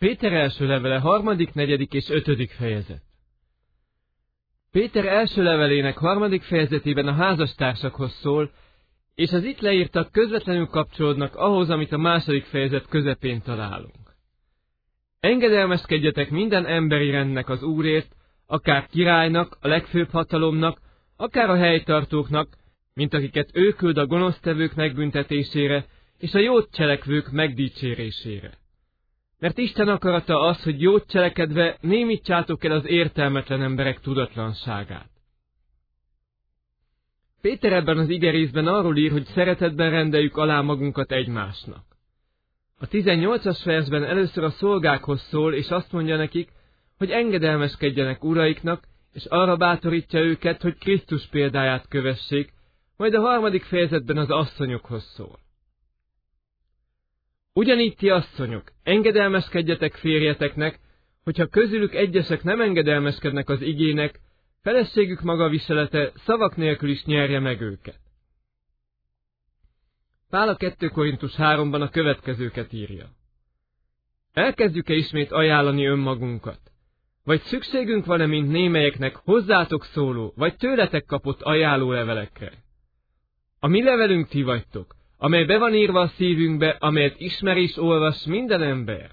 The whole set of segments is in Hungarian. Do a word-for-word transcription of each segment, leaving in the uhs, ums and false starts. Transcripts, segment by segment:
Péter első levele harmadik, negyedik és ötödik fejezet. Péter első levelének harmadik fejezetében a házastársakhoz szól, és az itt leírtak közvetlenül kapcsolódnak ahhoz, amit a második fejezet közepén találunk. Engedelmeskedjetek minden emberi rendnek az Úrért, akár királynak, a legfőbb hatalomnak, akár a helytartóknak, mint akiket ő küld a gonosztevők megbüntetésére és a jót cselekvők megdicsérésére. Mert Isten akarata az, hogy jót cselekedve némítsátok el az értelmetlen emberek tudatlanságát. Péter ebben az igerészben arról ír, hogy szeretetben rendeljük alá magunkat egymásnak. A tizennyolcas versben először a szolgákhoz szól, és azt mondja nekik, hogy engedelmeskedjenek uraiknak, és arra bátorítja őket, hogy Krisztus példáját kövessék, majd a harmadik fejezetben az asszonyokhoz szól. Ugyanígy ti asszonyok, engedelmeskedjetek férjeteknek, hogyha közülük egyesek nem engedelmeskednek az igének, feleségük maga viselete szavak nélkül is nyerje meg őket. Pál a kettő Korintus háromban a következőket írja. Elkezdjük-e ismét ajánlani önmagunkat? Vagy szükségünk van-e, mint némelyeknek, hozzátok szóló, vagy tőletek kapott ajánlólevelekre? A mi levelünk ti vagytok, amely be van írva a szívünkbe, amelyet ismer és olvas minden ember.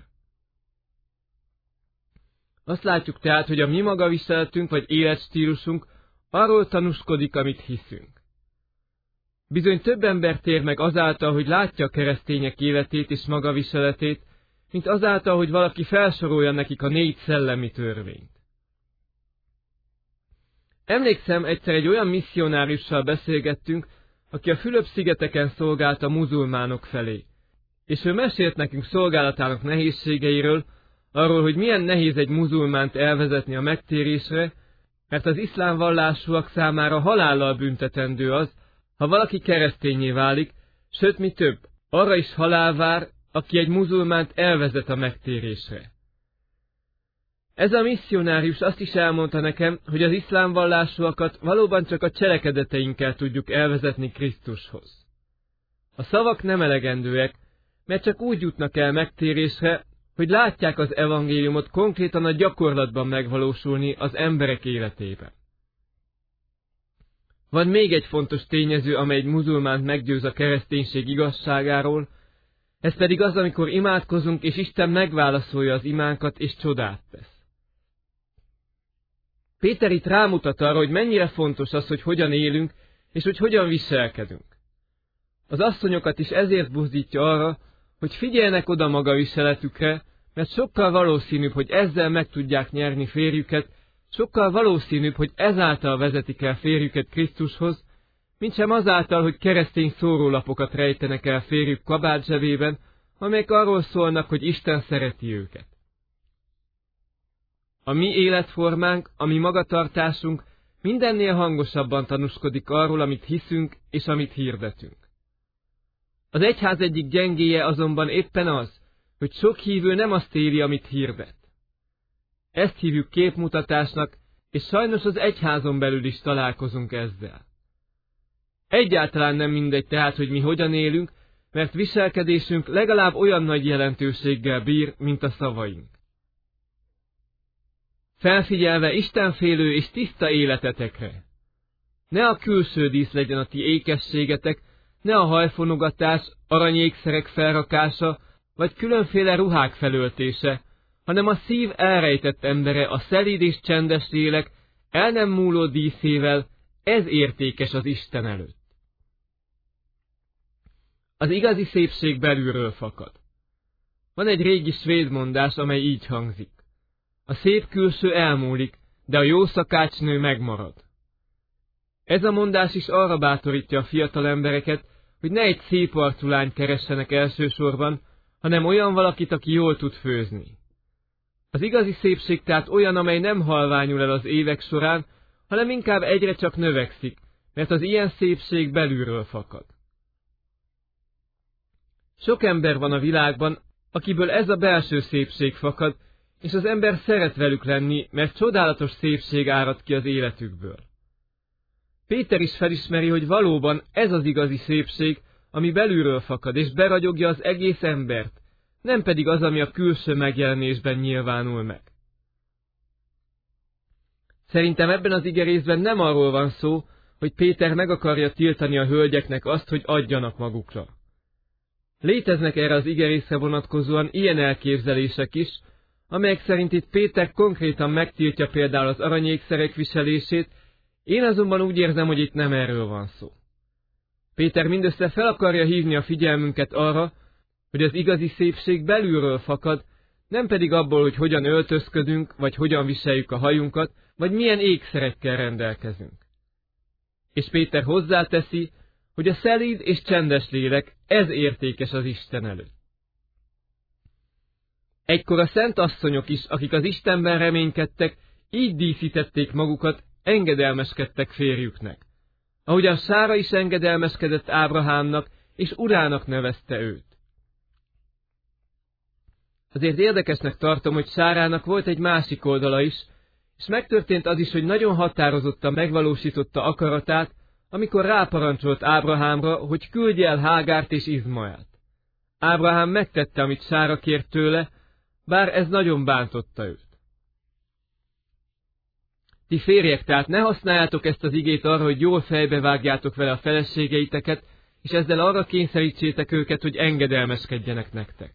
Azt látjuk tehát, hogy a mi magaviseletünk vagy életstílusunk arról tanúskodik, amit hiszünk. Bizony több ember tér meg azáltal, hogy látja a keresztények életét és magaviseletét, mint azáltal, hogy valaki felsorolja nekik a négy szellemi törvényt. Emlékszem, egyszer egy olyan misszionáriussal beszélgettünk, aki a Fülöp-szigeteken szolgált a muzulmánok felé, és ő mesélt nekünk szolgálatának nehézségeiről, arról, hogy milyen nehéz egy muzulmánt elvezetni a megtérésre, mert az iszlám vallásúak számára halállal büntetendő az, ha valaki kereszténnyé válik, sőt mi több, arra is halál vár, aki egy muzulmánt elvezet a megtérésre. Ez a misszionárius azt is elmondta nekem, hogy az iszlám vallásúakat valóban csak a cselekedeteinkkel tudjuk elvezetni Krisztushoz. A szavak nem elegendőek, mert csak úgy jutnak el megtérésre, hogy látják az evangéliumot konkrétan a gyakorlatban megvalósulni az emberek életében. Van még egy fontos tényező, amely egy muzulmánt meggyőz a kereszténység igazságáról, ez pedig az, amikor imádkozunk, és Isten megválaszolja az imánkat, és csodát tesz. Péter itt rámutat arra, hogy mennyire fontos az, hogy hogyan élünk, és hogy hogyan viselkedünk. Az asszonyokat is ezért buzdítja arra, hogy figyeljenek oda maga viseletükre, mert sokkal valószínűbb, hogy ezzel meg tudják nyerni férjüket, sokkal valószínűbb, hogy ezáltal vezetik el férjüket Krisztushoz, mintsem azáltal, hogy keresztény szórólapokat rejtenek el férjük kabát zsebében, amelyek arról szólnak, hogy Isten szereti őket. A mi életformánk, a mi magatartásunk mindennél hangosabban tanúskodik arról, amit hiszünk és amit hirdetünk. Az egyház egyik gyengéje azonban éppen az, hogy sok hívő nem azt éli, amit hirdet. Ezt hívjuk képmutatásnak, és sajnos az egyházon belül is találkozunk ezzel. Egyáltalán nem mindegy tehát, hogy mi hogyan élünk, mert viselkedésünk legalább olyan nagy jelentőséggel bír, mint a szavaink. Felfigyelve istenfélő és tiszta életetekre. Ne a külső dísz legyen a ti ékességetek, ne a hajfonogatás, aranyékszerek felrakása, vagy különféle ruhák felöltése, hanem a szív elrejtett embere, a szelíd és csendes lélek, el nem múló díszével, ez értékes az Isten előtt. Az igazi szépség belülről fakad. Van egy régi svéd mondás, amely így hangzik. A szép külső elmúlik, de a jó szakácsnő megmarad. Ez a mondás is arra bátorítja a fiatal embereket, hogy ne egy szép arcú lányt keressenek elsősorban, hanem olyan valakit, aki jól tud főzni. Az igazi szépség tehát olyan, amely nem halványul el az évek során, hanem inkább egyre csak növekszik, mert az ilyen szépség belülről fakad. Sok ember van a világban, akiből ez a belső szépség fakad, és az ember szeret velük lenni, mert csodálatos szépség árad ki az életükből. Péter is felismeri, hogy valóban ez az igazi szépség, ami belülről fakad, és beragyogja az egész embert, nem pedig az, ami a külső megjelenésben nyilvánul meg. Szerintem ebben az igerészben nem arról van szó, hogy Péter meg akarja tiltani a hölgyeknek azt, hogy adjanak magukra. Léteznek erre az igerészre vonatkozóan ilyen elképzelések is, amelyek szerint itt Péter konkrétan megtiltja például az aranyékszerek viselését, én azonban úgy érzem, hogy itt nem erről van szó. Péter mindössze fel akarja hívni a figyelmünket arra, hogy az igazi szépség belülről fakad, nem pedig abból, hogy hogyan öltözködünk, vagy hogyan viseljük a hajunkat, vagy milyen ékszerekkel rendelkezünk. És Péter hozzáteszi, hogy a szelíd és csendes lélek, ez értékes az Isten előtt. Egykor a szent asszonyok is, akik az Istenben reménykedtek, így díszítették magukat, engedelmeskedtek férjüknek. Ahogyan Sára is engedelmeskedett Ábrahámnak, és urának nevezte őt. Azért érdekesnek tartom, hogy Sárának volt egy másik oldala is, és megtörtént az is, hogy nagyon határozottan megvalósította akaratát, amikor ráparancsolt Ábrahámra, hogy küldje el Hágárt és Izmaelt. Ábrahám megtette, amit Sára kért tőle, bár ez nagyon bántotta őt. Ti férjek, tehát ne használjátok ezt az igét arra, hogy jól fejbevágjátok vele a feleségeiteket, és ezzel arra kényszerítsétek őket, hogy engedelmeskedjenek nektek.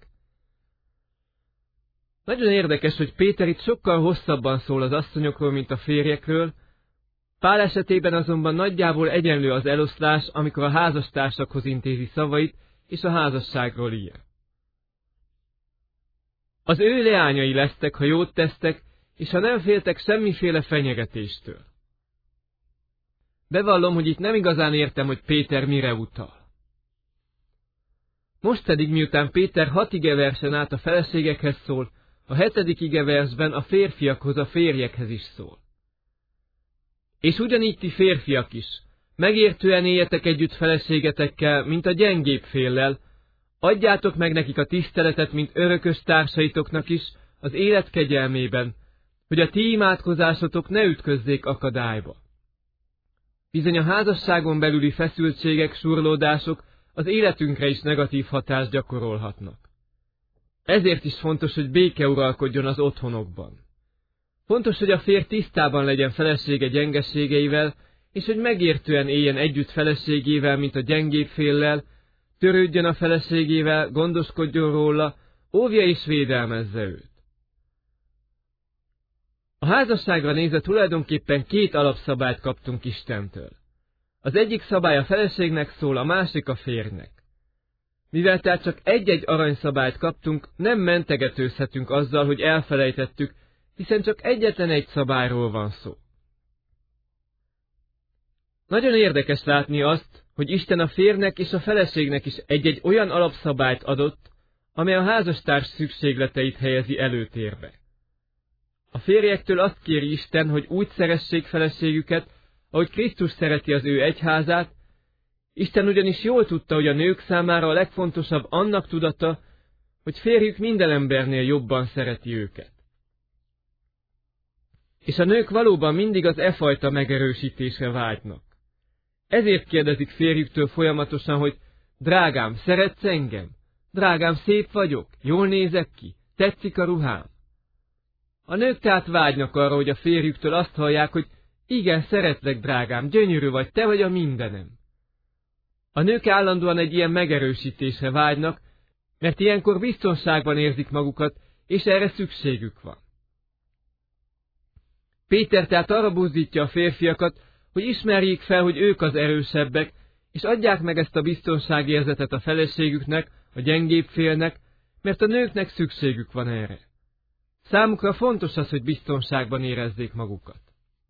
Nagyon érdekes, hogy Péter itt sokkal hosszabban szól az asszonyokról, mint a férjekről, Pál esetében azonban nagyjából egyenlő az eloszlás, amikor a házastársakhoz intézi szavait, és a házasságról ír. Az ő leányai lesztek, ha jót tesztek, és ha nem féltek semmiféle fenyegetéstől. Bevallom, hogy itt nem igazán értem, hogy Péter mire utal. Most pedig, miután Péter hat igeversen át a feleségekhez szól, a hetedik igeversben a férfiakhoz, a férjekhez is szól. És ugyanígy ti férfiak is, megértően éljetek együtt feleségetekkel, mint a gyengébb féllel, adjátok meg nekik a tiszteletet, mint örökös társaitoknak is, az élet kegyelmében, hogy a ti imádkozásotok ne ütközzék akadályba. Bizony a házasságon belüli feszültségek, surlódások az életünkre is negatív hatást gyakorolhatnak. Ezért is fontos, hogy béke uralkodjon az otthonokban. Fontos, hogy a férj tisztában legyen felesége gyengeségeivel, és hogy megértően éljen együtt feleségével, mint a gyengébb féllel, törődjön a feleségével, gondoskodjon róla, óvja és védelmezze őt. A házasságra nézve tulajdonképpen két alapszabályt kaptunk Istentől. Az egyik szabály a feleségnek szól, a másik a férjnek. Mivel tehát csak egy-egy aranyszabályt kaptunk, nem mentegetőzhetünk azzal, hogy elfelejtettük, hiszen csak egyetlen egy szabályról van szó. Nagyon érdekes látni azt, hogy Isten a férjnek és a feleségnek is egy-egy olyan alapszabályt adott, amely a házastárs szükségleteit helyezi előtérbe. A férjektől azt kéri Isten, hogy úgy szeressék feleségüket, ahogy Krisztus szereti az ő egyházát. Isten ugyanis jól tudta, hogy a nők számára a legfontosabb annak tudata, hogy férjük minden embernél jobban szereti őket. És a nők valóban mindig az e fajta megerősítésre vágynak. Ezért kérdezik férjüktől folyamatosan, hogy drágám, szeretsz engem? Drágám, szép vagyok? Jól nézek ki? Tetszik a ruhám? A nők tehát vágynak arra, hogy a férjüktől azt hallják, hogy igen, szeretlek, drágám, gyönyörű vagy, te vagy a mindenem. A nők állandóan egy ilyen megerősítésre vágynak, mert ilyenkor biztonságban érzik magukat, és erre szükségük van. Péter tehát arra buzdítja a férfiakat, hogy ismerjék fel, hogy ők az erősebbek, és adják meg ezt a biztonságérzetet a feleségüknek, a gyengébb félnek, mert a nőknek szükségük van erre. Számukra fontos az, hogy biztonságban érezzék magukat.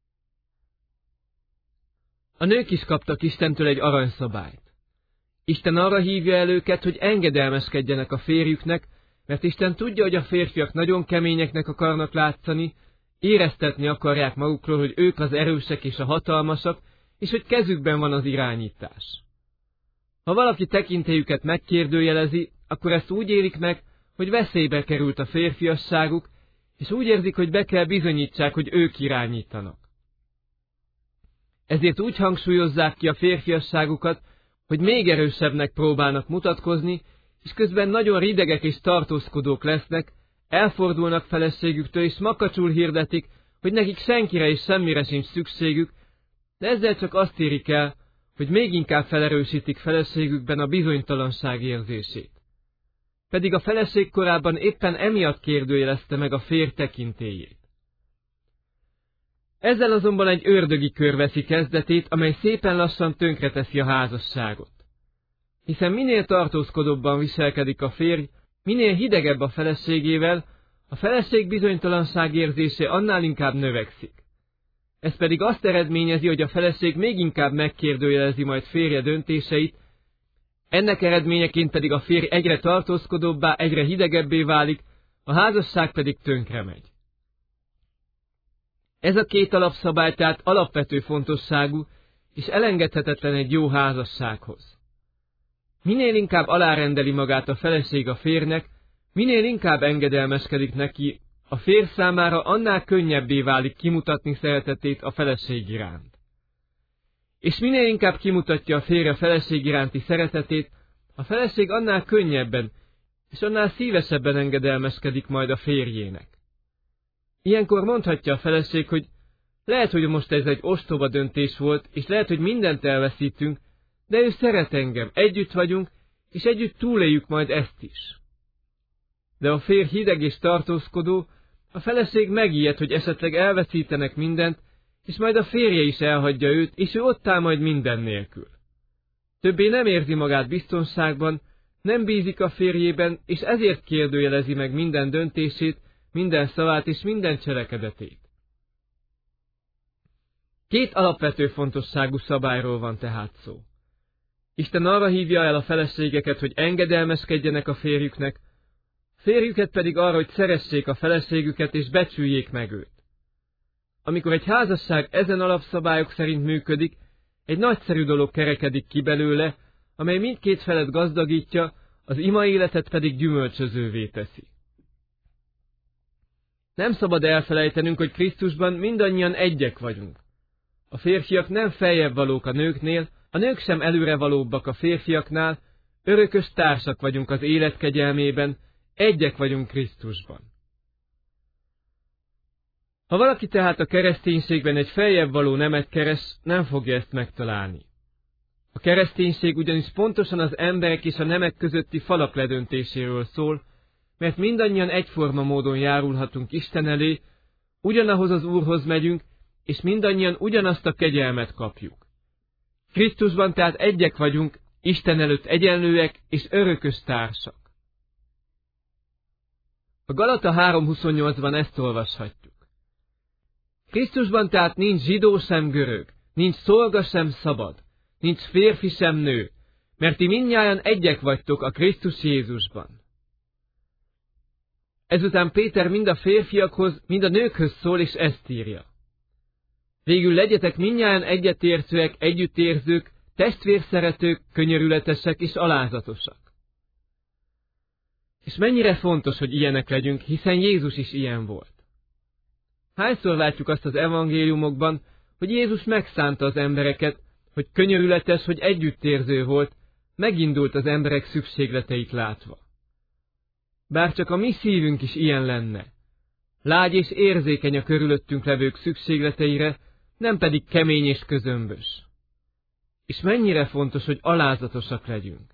A nők is kaptak Istentől egy aranyszabályt. Isten arra hívja el őket, hogy engedelmeskedjenek a férjüknek, mert Isten tudja, hogy a férfiak nagyon keményeknek akarnak látszani, éreztetni akarják magukról, hogy ők az erősek és a hatalmasak, és hogy kezükben van az irányítás. Ha valaki tekintélyüket megkérdőjelezi, akkor ezt úgy élik meg, hogy veszélybe került a férfiasságuk, és úgy érzik, hogy be kell bizonyítsák, hogy ők irányítanak. Ezért úgy hangsúlyozzák ki a férfiasságukat, hogy még erősebbnek próbálnak mutatkozni, és közben nagyon ridegek és tartózkodók lesznek, elfordulnak feleségüktől, és makacsul hirdetik, hogy nekik senkire és semmire sincs szükségük, de ezzel csak azt érik el, hogy még inkább felerősítik feleségükben a bizonytalanság érzését. Pedig a feleség korábban éppen emiatt kérdőjelezte meg a férj tekintélyét. Ezzel azonban egy ördögi kör veszi kezdetét, amely szépen lassan tönkreteszi a házasságot. Hiszen minél tartózkodóbban viselkedik a férj, minél hidegebb a feleségével, a feleség bizonytalanság érzése annál inkább növekszik. Ez pedig azt eredményezi, hogy a feleség még inkább megkérdőjelezi majd férje döntéseit, ennek eredményeként pedig a férj egyre tartózkodóbbá, egyre hidegebbé válik, a házasság pedig tönkre megy. Ez a két alapszabály tehát alapvető fontosságú, és elengedhetetlen egy jó házassághoz. Minél inkább alárendeli magát a feleség a férjnek, minél inkább engedelmeskedik neki, a férj számára annál könnyebbé válik kimutatni szeretetét a feleség iránt. És minél inkább kimutatja a férj a feleség iránti szeretetét, a feleség annál könnyebben, és annál szívesebben engedelmeskedik majd a férjének. Ilyenkor mondhatja a feleség, hogy lehet, hogy most ez egy ostoba döntés volt, és lehet, hogy mindent elveszítünk, de ő szeret engem, együtt vagyunk, és együtt túléljük majd ezt is. De a férj hideg és tartózkodó, a feleség megijed, hogy esetleg elveszítenek mindent, és majd a férje is elhagyja őt, és ő ott áll majd minden nélkül. Többé nem érzi magát biztonságban, nem bízik a férjében, és ezért kérdőjelezi meg minden döntését, minden szavát és minden cselekedetét. Két alapvető fontosságú szabályról van tehát szó. Isten arra hívja el a feleségeket, hogy engedelmeskedjenek a férjüknek, férjüket pedig arra, hogy szeressék a feleségüket és becsüljék meg őt. Amikor egy házasság ezen alapszabályok szerint működik, egy nagyszerű dolog kerekedik ki belőle, amely mindkét felet gazdagítja, az ima életet pedig gyümölcsözővé teszi. Nem szabad elfelejtenünk, hogy Krisztusban mindannyian egyek vagyunk. A férfiak nem feljebb valók a nőknél, a nők sem előrevalóbbak a férfiaknál, örökös társak vagyunk az élet kegyelmében, egyek vagyunk Krisztusban. Ha valaki tehát a kereszténységben egy feljebb való nemet keres, nem fogja ezt megtalálni. A kereszténység ugyanis pontosan az emberek és a nemek közötti falak ledöntéséről szól, mert mindannyian egyforma módon járulhatunk Isten elé, ugyanahoz az Úrhoz megyünk, és mindannyian ugyanazt a kegyelmet kapjuk. Krisztusban tehát egyek vagyunk, Isten előtt egyenlőek és örökös társak. A Galata három huszonnyolcban ezt olvashatjuk. Krisztusban tehát nincs zsidó sem görög, nincs szolga sem szabad, nincs férfi sem nő, mert ti mindnyájan egyek vagytok a Krisztus Jézusban. Ezután Péter mind a férfiakhoz, mind a nőkhöz szól, és ezt írja. Végül legyetek mindnyájan egyetértőek, együttérzők, testvérszeretők, könyörületesek és alázatosak. És mennyire fontos, hogy ilyenek legyünk, hiszen Jézus is ilyen volt. Hányszor látjuk azt az evangéliumokban, hogy Jézus megszánta az embereket, hogy könyörületes, hogy együttérző volt, megindult az emberek szükségleteit látva. Bár csak a mi szívünk is ilyen lenne. Lágy és érzékeny a körülöttünk levők szükségleteire, nem pedig kemény és közömbös. És mennyire fontos, hogy alázatosak legyünk.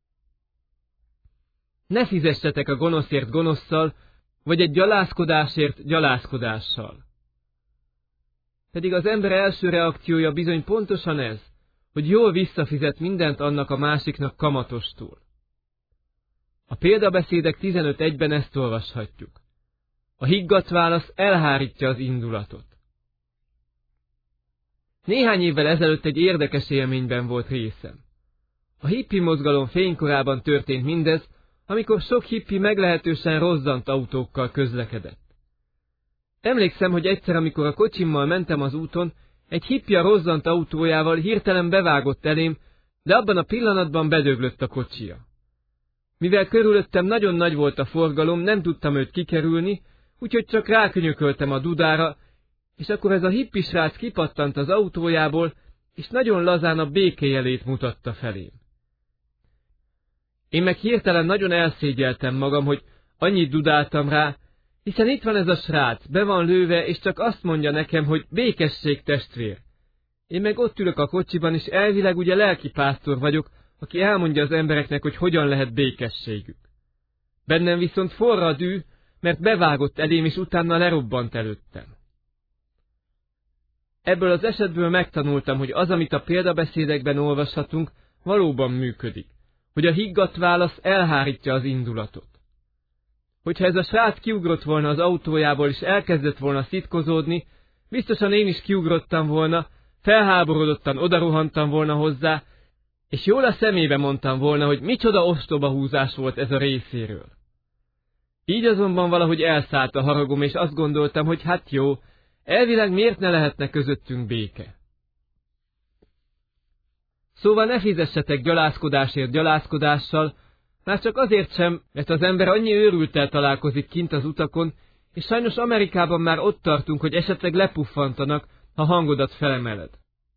Ne fizessetek a gonoszért gonosszal, vagy egy gyalázkodásért gyalázkodással. Pedig az ember első reakciója bizony pontosan ez, hogy jól visszafizet mindent annak a másiknak kamatostul. A példabeszédek tizenöt egyben ezt olvashatjuk. A higgadt válasz elhárítja az indulatot. Néhány évvel ezelőtt egy érdekes élményben volt részem. A hippi mozgalom fénykorában történt mindez, amikor sok hippi meglehetősen rozzant autókkal közlekedett. Emlékszem, hogy egyszer, amikor a kocsimmal mentem az úton, egy hippi a rozzant autójával hirtelen bevágott elém, de abban a pillanatban bedöglött a kocsia. Mivel körülöttem nagyon nagy volt a forgalom, nem tudtam őt kikerülni, úgyhogy csak rákönyököltem a dudára, és akkor ez a hippi srác kipattant az autójából, és nagyon lazán a békéjelét mutatta felém. Én meg hirtelen nagyon elszégyeltem magam, hogy annyit dudáltam rá, hiszen itt van ez a srác, be van lőve, és csak azt mondja nekem, hogy békesség, testvér. Én meg ott ülök a kocsiban, és elvileg ugye lelkipásztor vagyok, aki elmondja az embereknek, hogy hogyan lehet békességük. Bennem viszont forra a dű, mert bevágott elém, és utána lerobbant előttem. Ebből az esetből megtanultam, hogy az, amit a példabeszédekben olvashatunk, valóban működik, hogy a higgadt válasz elhárítja az indulatot. Hogyha ez a srác kiugrott volna az autójából, és elkezdett volna szitkozódni, biztosan én is kiugrottam volna, felháborodottan odarohantam volna hozzá, és jól a szemébe mondtam volna, hogy micsoda ostoba húzás volt ez a részéről. Így azonban valahogy elszállt a haragom, és azt gondoltam, hogy hát jó, elvileg miért ne lehetne közöttünk béke. Szóval ne fizessetek gyalázkodásért gyalázkodással, már csak azért sem, mert az ember annyi őrülttel találkozik kint az utakon, és sajnos Amerikában már ott tartunk, hogy esetleg lepuffantanak, ha hangodat felemeled.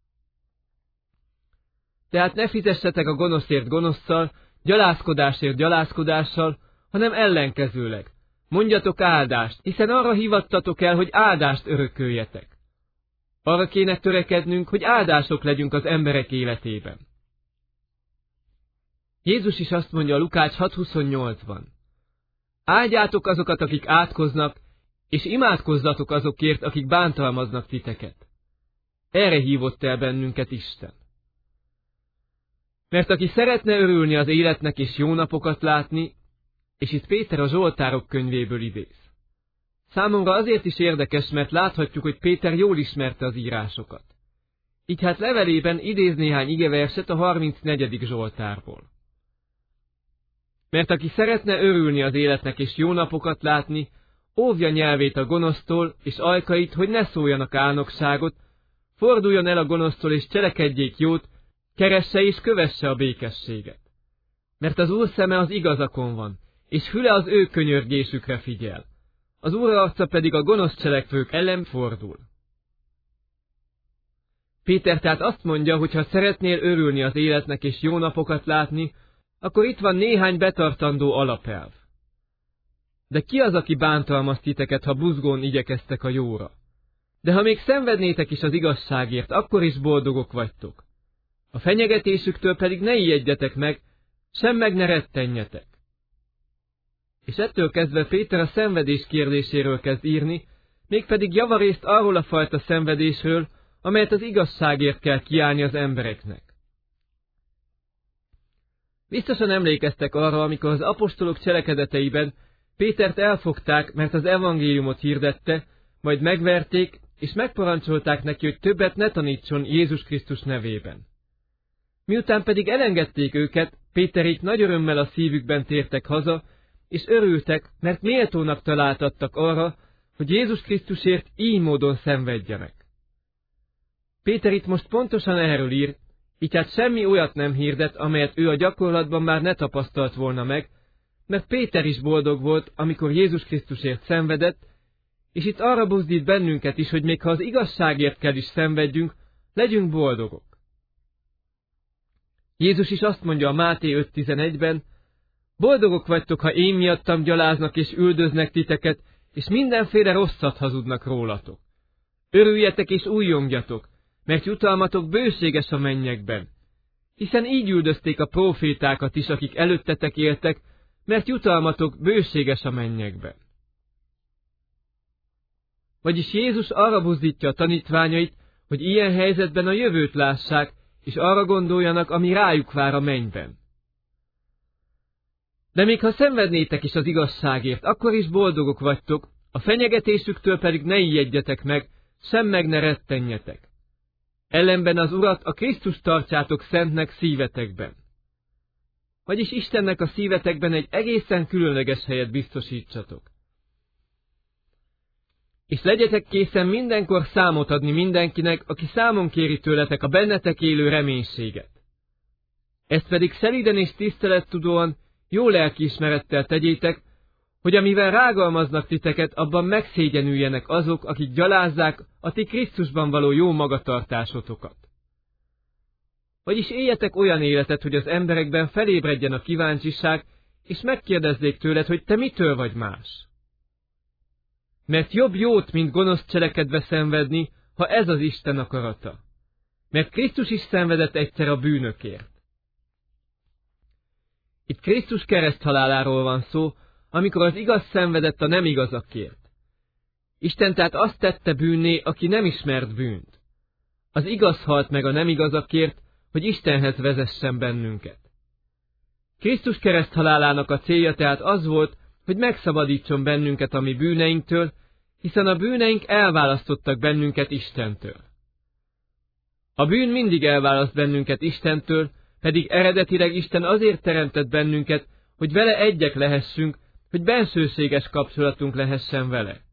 Tehát ne fizessetek a gonoszért gonoszszal, gyalázkodásért gyalázkodással, hanem ellenkezőleg. Mondjatok áldást, hiszen arra hívattatok el, hogy áldást örököljetek. Arra kéne törekednünk, hogy áldások legyünk az emberek életében. Jézus is azt mondja a Lukács hat huszonnyolcban. Áldjátok azokat, akik átkoznak, és imádkozzatok azokért, akik bántalmaznak titeket. Erre hívott el bennünket Isten. Mert aki szeretne örülni az életnek és jó napokat látni, és itt Péter a Zsoltárok könyvéből idéz. Számomra azért is érdekes, mert láthatjuk, hogy Péter jól ismerte az írásokat. Így hát levelében idéz néhány igeverset a harmincnegyedik Zsoltárból. Mert aki szeretne örülni az életnek és jó napokat látni, óvja nyelvét a gonosztól és ajkait, hogy ne szóljanak álnokságot, forduljon el a gonosztól és cselekedjék jót, keresse és kövesse a békességet. Mert az Úr szeme az igazakon van, és füle az ő könyörgésükre figyel. Az Úr arca pedig a gonosz cselekvők ellen fordul. Péter tehát azt mondja, hogy ha szeretnél örülni az életnek és jó napokat látni, akkor itt van néhány betartandó alapelv. De ki az, aki bántalmaz titeket, ha buzgón igyekeztek a jóra? De ha még szenvednétek is az igazságért, akkor is boldogok vagytok. A fenyegetésüktől pedig ne ijedjetek meg, sem meg ne rettenjetek. És ettől kezdve Péter a szenvedés kérdéséről kezd írni, mégpedig javarészt arról a fajta szenvedésről, amelyet az igazságért kell kiállni az embereknek. Biztosan emlékeztek arra, amikor az apostolok cselekedeteiben Pétert elfogták, mert az evangéliumot hirdette, majd megverték, és megparancsolták neki, hogy többet ne tanítson Jézus Krisztus nevében. Miután pedig elengedték őket, Péterék nagy örömmel a szívükben tértek haza, és örültek, mert méltónak találtattak arra, hogy Jézus Krisztusért így módon szenvedjenek. Péter itt most pontosan erről ír, így hát semmi olyat nem hirdet, amelyet ő a gyakorlatban már ne tapasztalt volna meg, mert Péter is boldog volt, amikor Jézus Krisztusért szenvedett, és itt arra buzdít bennünket is, hogy még ha az igazságért kell is szenvedjünk, legyünk boldogok. Jézus is azt mondja a Máté öt tizenegyben, boldogok vagytok, ha én miattam gyaláznak és üldöznek titeket, és mindenféle rosszat hazudnak rólatok. Örüljetek és újjongjatok, mert jutalmatok bőséges a mennyekben. Hiszen így üldözték a prófétákat is, akik előttetek éltek, mert jutalmatok bőséges a mennyekben. Vagyis Jézus arra buzdítja a tanítványait, hogy ilyen helyzetben a jövőt lássák, és arra gondoljanak, ami rájuk vár a mennyben. De még ha szenvednétek is az igazságért, akkor is boldogok vagytok, a fenyegetésüktől pedig ne ijedjetek meg, sem meg ne rettenjetek. Ellenben az Urat, a Krisztust tartsátok szentnek szívetekben. Vagyis Istennek a szívetekben egy egészen különleges helyet biztosítsatok. És legyetek készen mindenkor számot adni mindenkinek, aki számon kéri tőletek a bennetek élő reménységet. Ezt pedig szelíden és tisztelettudóan, jó lelkiismerettel tegyétek, hogy amivel rágalmaznak titeket, abban megszégyenüljenek azok, akik gyalázzák a ti Krisztusban való jó magatartásotokat. Vagyis éljetek olyan életet, hogy az emberekben felébredjen a kíváncsiság, és megkérdezzék tőled, hogy te mitől vagy más. Mert jobb jót, mint gonosz cselekedve szenvedni, ha ez az Isten akarata. Mert Krisztus is szenvedett egyszer a bűnökért. Itt Krisztus kereszthaláláról van szó, amikor az igaz szenvedett a nem igazakért. Isten tehát azt tette bűnné, aki nem ismert bűnt. Az igaz halt meg a nem igazakért, hogy Istenhez vezessen bennünket. Krisztus kereszthalálának a célja tehát az volt, hogy megszabadítson bennünket a mi bűneinktől, hiszen a bűneink elválasztottak bennünket Istentől. A bűn mindig elválaszt bennünket Istentől, pedig eredetileg Isten azért teremtett bennünket, hogy vele egyek lehessünk, hogy bensőséges kapcsolatunk lehessen vele.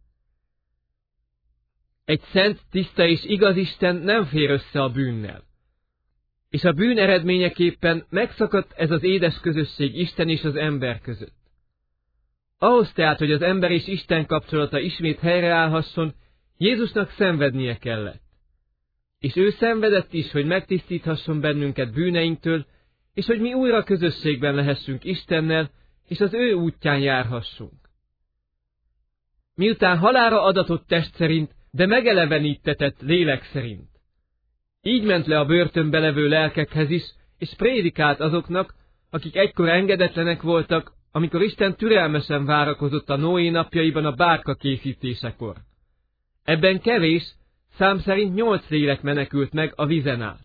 Egy szent, tiszta és igaz Isten nem fér össze a bűnnel. És a bűn eredményeképpen megszakadt ez az édes közösség Isten és az ember között. Ahhoz tehát, hogy az ember és Isten kapcsolata ismét helyreállhasson, Jézusnak szenvednie kellett. És ő szenvedett is, hogy megtisztíthasson bennünket bűneinktől, és hogy mi újra közösségben lehessünk Istennel, és az ő útján járhassunk. Miután halálra adatott test szerint, de megelevenítetett lélek szerint. Így ment le a börtönbe levő lelkekhez is, és prédikált azoknak, akik egykor engedetlenek voltak, amikor Isten türelmesen várakozott a Noé napjaiban a bárka készítésekor. Ebben kevés, szám szerint nyolc lélek menekült meg a vízen át.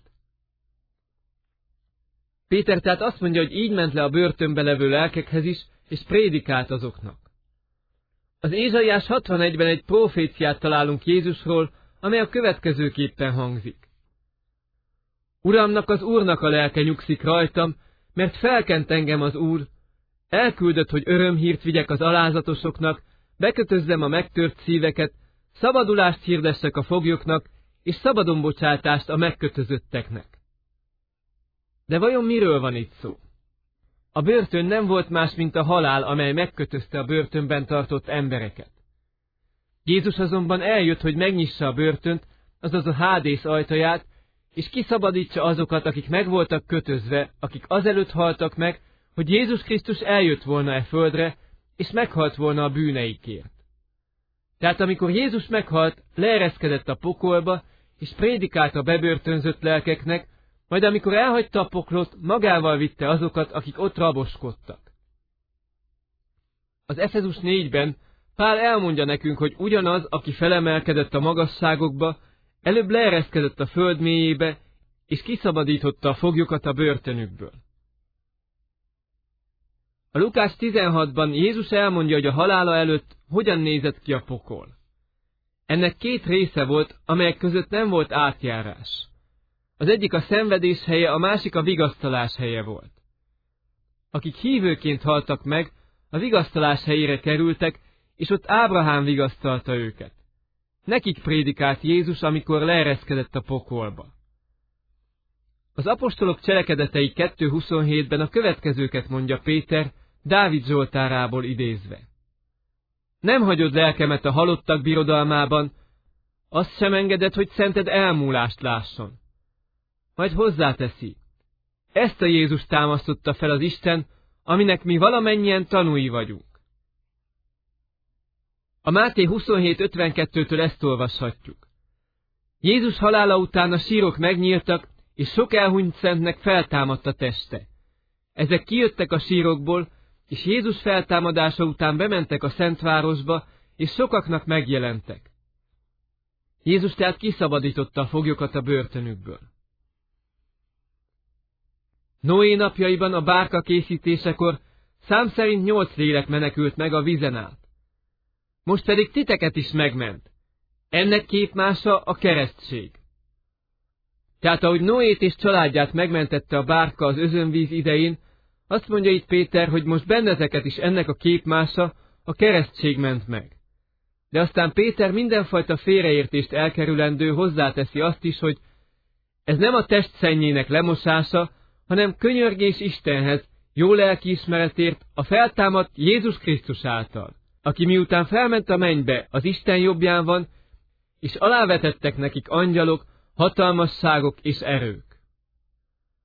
Péter tehát azt mondja, hogy így ment le a börtönbe levő lelkekhez is, és prédikált azoknak. Az Ézsaiás hatvanegyben egy proféciát találunk Jézusról, amely a következőképpen hangzik. Uramnak, az Úrnak a lelke nyugszik rajtam, mert felkent engem az Úr, elküldött, hogy örömhírt vigyek az alázatosoknak, bekötözzem a megtört szíveket, szabadulást hirdessek a foglyoknak, és szabadonbocsátást a megkötözötteknek. De vajon miről van itt szó? A börtön nem volt más, mint a halál, amely megkötözte a börtönben tartott embereket. Jézus azonban eljött, hogy megnyissa a börtönt, azaz a Hádész ajtaját, és kiszabadítsa azokat, akik meg voltak kötözve, akik azelőtt haltak meg, hogy Jézus Krisztus eljött volna e földre, és meghalt volna a bűneikért. Tehát amikor Jézus meghalt, leereszkedett a pokolba, és prédikált a bebörtönzött lelkeknek, majd amikor elhagyta a poklot, magával vitte azokat, akik ott raboskodtak. Az Efezus négyben Pál elmondja nekünk, hogy ugyanaz, aki felemelkedett a magasságokba, előbb leereszkedett a föld mélyébe, és kiszabadította a foglyokat a börtönükből. A Lukács tizenhatban Jézus elmondja, hogy a halála előtt hogyan nézett ki a pokol. Ennek két része volt, amelyek között nem volt átjárás. Az egyik a szenvedés helye, a másik a vigasztalás helye volt. Akik hívőként haltak meg, a vigasztalás helyére kerültek, és ott Ábrahám vigasztalta őket. Nekik prédikált Jézus, amikor leereszkedett a pokolba. Az apostolok cselekedetei kettő huszonhétben a következőket mondja Péter, Dávid Zsoltárából idézve. Nem hagyod lelkemet a halottak birodalmában, azt sem engeded, hogy szented elmúlást lásson. Majd hozzáteszi, ezt a Jézus támasztotta fel az Isten, aminek mi valamennyien tanúi vagyunk. A Máté huszonhét ötvenkettőtől ezt olvashatjuk. Jézus halála után a sírok megnyíltak, és sok elhunyt szentnek feltámadt a teste. Ezek kijöttek a sírokból, és Jézus feltámadása után bementek a Szentvárosba, és sokaknak megjelentek. Jézus tehát kiszabadította a foglyokat a börtönükből. Noé napjaiban a bárka készítésekor szám szerint nyolc lélek menekült meg a vízen át. Most pedig titeket is megment. Ennek képmása a keresztség. Tehát ahogy Noét és családját megmentette a bárka az özönvíz idején, azt mondja itt Péter, hogy most benneteket is ennek a képmása, a keresztség ment meg. De aztán Péter mindenfajta félreértést elkerülendő hozzáteszi azt is, hogy ez nem a test szennyének lemosása, hanem könyörgés Istenhez, jó lelkiismeretért a feltámadt Jézus Krisztus által, aki miután felment a mennybe, az Isten jobbján van, és alávetettek nekik angyalok, hatalmasságok és erők.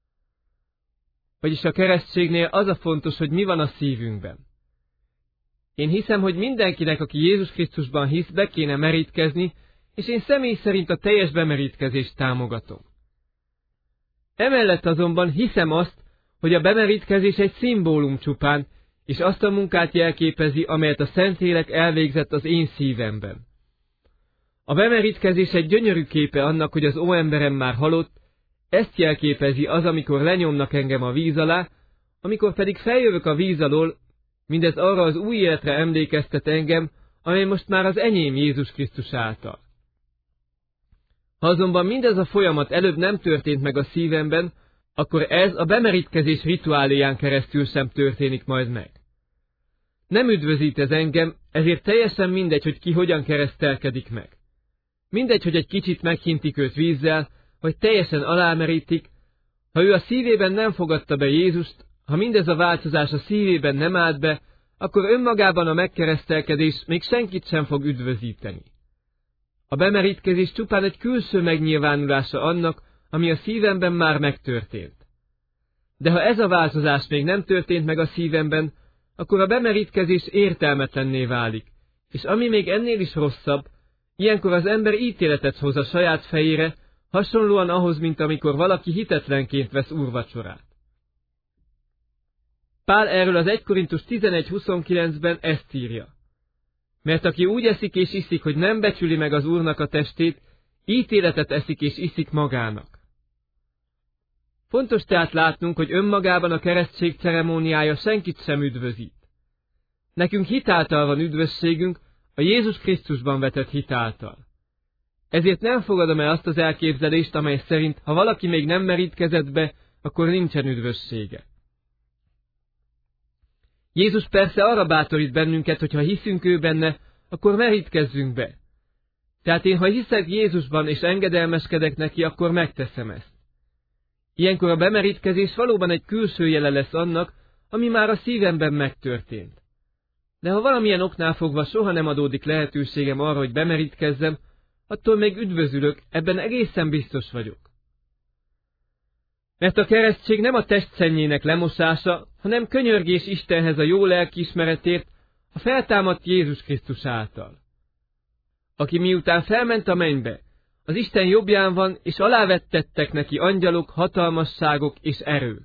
Vagyis a keresztségnél az a fontos, hogy mi van a szívünkben. Én hiszem, hogy mindenkinek, aki Jézus Krisztusban hisz, be kéne merítkezni, és én személy szerint a teljes bemerítkezést támogatom. Emellett azonban hiszem azt, hogy a bemerítkezés egy szimbólum csupán, és azt a munkát jelképezi, amelyet a Szentlélek elvégzett az én szívemben. A bemerítkezés egy gyönyörű képe annak, hogy az óemberem már halott, ezt jelképezi az, amikor lenyomnak engem a víz alá, amikor pedig feljövök a víz alól, mindez arra az új életre emlékeztet engem, amely most már az enyém Jézus Krisztus által. Ha azonban mindez a folyamat előbb nem történt meg a szívemben, akkor ez a bemerítkezés rituáléján keresztül sem történik majd meg. Nem üdvözít ez engem, ezért teljesen mindegy, hogy ki hogyan keresztelkedik meg. Mindegy, hogy egy kicsit meghintik őt vízzel, vagy teljesen alámerítik, ha ő a szívében nem fogadta be Jézust, ha mindez a változás a szívében nem állt be, akkor önmagában a megkeresztelkedés még senkit sem fog üdvözíteni. A bemerítkezés csupán egy külső megnyilvánulása annak, ami a szívemben már megtörtént. De ha ez a változás még nem történt meg a szívemben, akkor a bemerítkezés értelmetlenné válik, és ami még ennél is rosszabb, ilyenkor az ember ítéletet hoz a saját fejére, hasonlóan ahhoz, mint amikor valaki hitetlenként vesz úrvacsorát. Pál erről az egy Korintus tizenegy huszonkilencben ezt írja. Mert aki úgy eszik és iszik, hogy nem becsüli meg az Úrnak a testét, ítéletet eszik és iszik magának. Fontos tehát látnunk, hogy önmagában a keresztség ceremóniája senkit sem üdvözít. Nekünk hitáltal van üdvösségünk, a Jézus Krisztusban vetett hitáltal. Ezért nem fogadom el azt az elképzelést, amely szerint, ha valaki még nem merítkezett be, akkor nincsen üdvössége. Jézus persze arra bátorít bennünket, hogy ha hiszünk ő benne, akkor merítkezzünk be. Tehát én, ha hiszek Jézusban és engedelmeskedek neki, akkor megteszem ezt. Ilyenkor a bemerítkezés valóban egy külső jele lesz annak, ami már a szívemben megtörtént. De ha valamilyen oknál fogva soha nem adódik lehetőségem arra, hogy bemerítkezzem, attól még üdvözülök, ebben egészen biztos vagyok. Mert a keresztség nem a testszennyének lemosása, hanem könyörgés Istenhez a jó lelkiismeretért, a feltámadt Jézus Krisztus által. Aki miután felment a mennybe, az Isten jobbján van, és alávettettek neki angyalok, hatalmasságok és erők.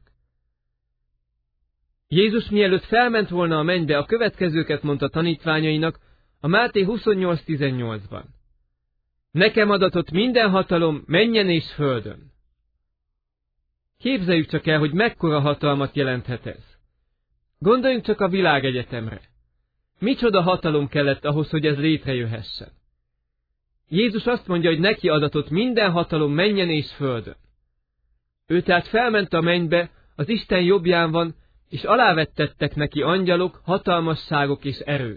Jézus mielőtt felment volna a mennybe, a következőket mondta tanítványainak a Máté huszonnyolc tizennyolcban. Nekem adatott minden hatalom mennyen és földön. Képzeljük csak el, hogy mekkora hatalmat jelenthet ez. Gondoljunk csak a világegyetemre. Micsoda hatalom kellett ahhoz, hogy ez létrejöhessen. Jézus azt mondja, hogy neki adatott minden hatalom mennyen és földön. Ő tehát felment a mennybe, az Isten jobbján van, és alávettettek neki angyalok, hatalmasságok és erők.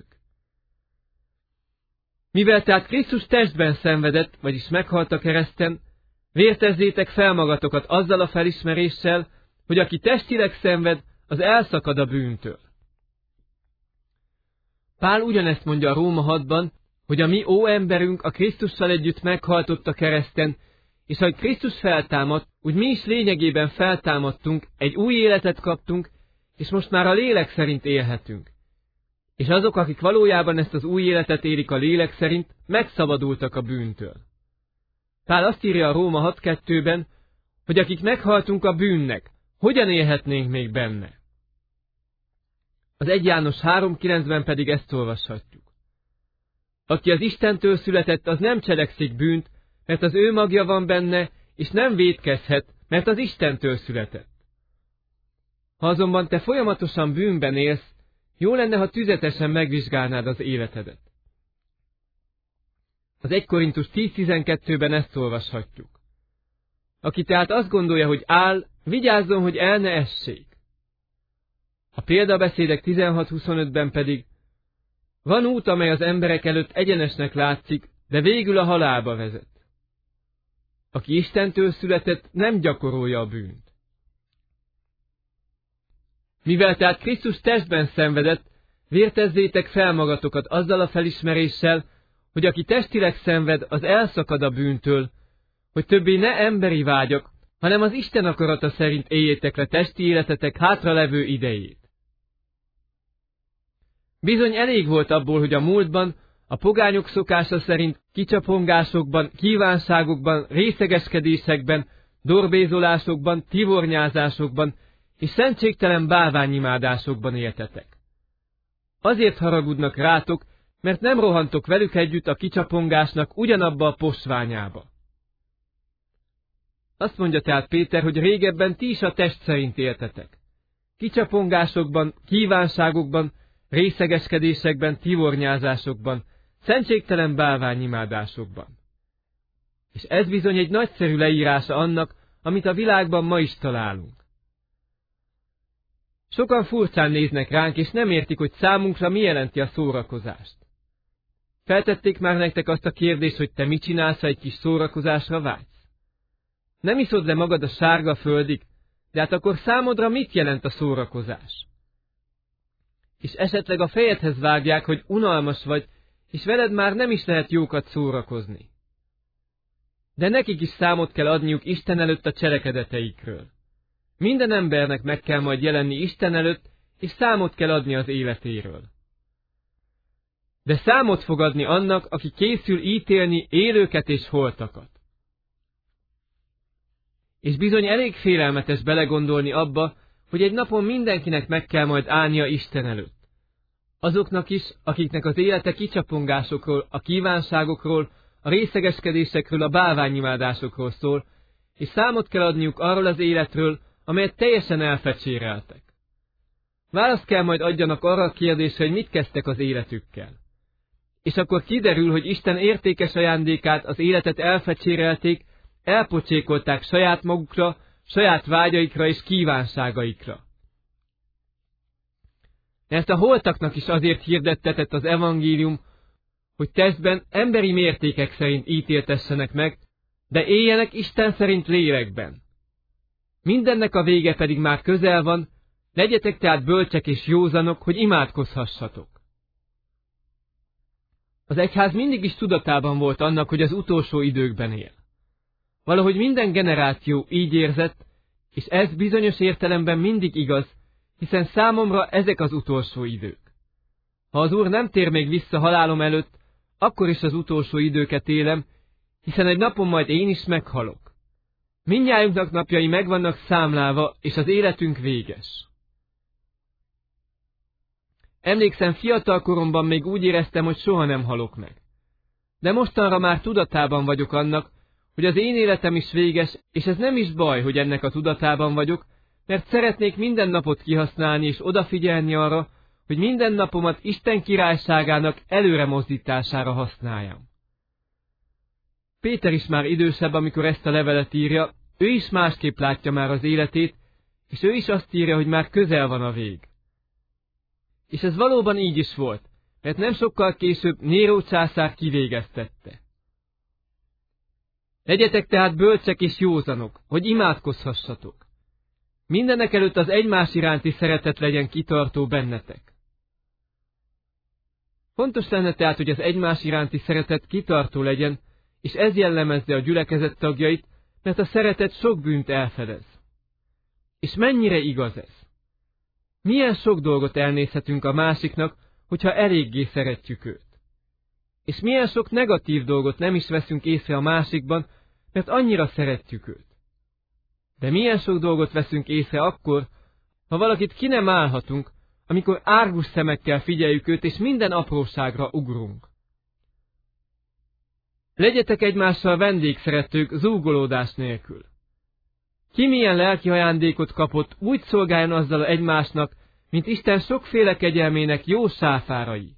Mivel tehát Krisztus testben szenvedett, vagyis meghalt a kereszten, vértezzétek fel magatokat azzal a felismeréssel, hogy aki testileg szenved, az elszakad a bűntől. Pál ugyanezt mondja a Róma hatban, hogy a mi óemberünk a Krisztussal együtt meghaltott a kereszten, és hogy Krisztus feltámadt, úgy mi is lényegében feltámadtunk, egy új életet kaptunk, és most már a lélek szerint élhetünk. És azok, akik valójában ezt az új életet élik a lélek szerint, megszabadultak a bűntől. Pál azt írja a Róma hat kettőben, hogy akik meghaltunk a bűnnek, hogyan élhetnénk még benne? Az egy János három kilencben pedig ezt olvashatjuk. Aki az Istentől született, az nem cselekszik bűnt, mert az ő magja van benne, és nem vétkezhet, mert az Istentől született. Ha azonban te folyamatosan bűnben élsz, jó lenne, ha tüzetesen megvizsgálnád az életedet. Az egy Korintus tíz tizenkettőben ezt olvashatjuk. Aki tehát azt gondolja, hogy áll, vigyázzon, hogy el ne essék. A példabeszédek tizenhat huszonötben pedig van út, amely az emberek előtt egyenesnek látszik, de végül a halálba vezet. Aki Istentől született, nem gyakorolja a bűnt. Mivel tehát Krisztus testben szenvedett, vértezzétek fel magatokat azzal a felismeréssel, hogy aki testileg szenved, az elszakad a bűntől, hogy többé ne emberi vágyak, hanem az Isten akarata szerint éljétek le testi életetek hátralevő idejét. Bizony elég volt abból, hogy a múltban, a pogányok szokása szerint kicsapongásokban, kívánságokban, részegeskedésekben, dorbézolásokban, tivornyázásokban és szentségtelen bálványimádásokban éltetek. Azért haragudnak rátok, mert nem rohantok velük együtt a kicsapongásnak ugyanabba a posványába. Azt mondja tehát Péter, hogy régebben ti is a test szerint éltetek. Kicsapongásokban, kívánságokban, részegeskedésekben, tivornyázásokban, szentségtelen bálványimádásokban. És ez bizony egy nagyszerű leírása annak, amit a világban ma is találunk. Sokan furcsán néznek ránk, és nem értik, hogy számunkra mi jelenti a szórakozást. Feltették már nektek azt a kérdést, hogy te mit csinálsz, ha egy kis szórakozásra vágysz? Nem iszod le magad a sárga földig, de hát akkor számodra mit jelent a szórakozás? És esetleg a fejedhez vágják, hogy unalmas vagy, és veled már nem is lehet jókat szórakozni. De nekik is számot kell adniuk Isten előtt a cselekedeteikről. Minden embernek meg kell majd jelenni Isten előtt, és számot kell adni az életéről. De számot fog adni annak, aki készül ítélni élőket és holtakat. És bizony elég félelmetes belegondolni abba, hogy egy napon mindenkinek meg kell majd állnia Isten előtt. Azoknak is, akiknek az élete kicsapongásokról, a kívánságokról, a részegeskedésekről, a bálványimádásokról szól, és számot kell adniuk arról az életről, amelyet teljesen elfecséreltek. Választ kell majd adjanak arra a kérdésre, hogy mit kezdtek az életükkel. És akkor kiderül, hogy Isten értékes ajándékát, az életet elfecsérelték, elpocsékolták saját magukra, saját vágyaikra és kívánságaikra. Ezt a holtaknak is azért hirdettetett az evangélium, hogy testben emberi mértékek szerint ítéltessenek meg, de éljenek Isten szerint lélekben. Mindennek a vége pedig már közel van, legyetek tehát bölcsek és józanok, hogy imádkozhassatok. Az egyház mindig is tudatában volt annak, hogy az utolsó időkben él. Valahogy minden generáció így érzett, és ez bizonyos értelemben mindig igaz, hiszen számomra ezek az utolsó idők. Ha az Úr nem tér még vissza halálom előtt, akkor is az utolsó időket élem, hiszen egy napon majd én is meghalok. Mindnyájunknak napjai meg vannak számlálva, és az életünk véges. Emlékszem, fiatal koromban még úgy éreztem, hogy soha nem halok meg. De mostanra már tudatában vagyok annak, hogy az én életem is véges, és ez nem is baj, hogy ennek a tudatában vagyok, mert szeretnék minden napot kihasználni és odafigyelni arra, hogy minden napomat Isten királyságának előre mozdítására használjam. Péter is már idősebb, amikor ezt a levelet írja, ő is másképp látja már az életét, és ő is azt írja, hogy már közel van a vég. És ez valóban így is volt, mert nem sokkal később Néró császár kivégeztette. Legyetek tehát bölcsek és józanok, hogy imádkozhassatok. Mindenek előtt az egymás iránti szeretet legyen kitartó bennetek. Fontos lenne tehát, hogy az egymás iránti szeretet kitartó legyen, és ez jellemezze a gyülekezet tagjait, mert a szeretet sok bűnt elfedez. És mennyire igaz ez? Milyen sok dolgot elnézhetünk a másiknak, hogyha eléggé szeretjük őt. És milyen sok negatív dolgot nem is veszünk észre a másikban, mert annyira szeretjük őt. De milyen sok dolgot veszünk észre akkor, ha valakit ki nem állhatunk, amikor árgus szemekkel figyeljük őt, és minden apróságra ugrunk. Legyetek egymással vendégszeretők zúgolódás nélkül. Ki milyen lelki ajándékot kapott, úgy szolgáljon azzal egymásnak, mint Isten sokféle kegyelmének jó sáfárai.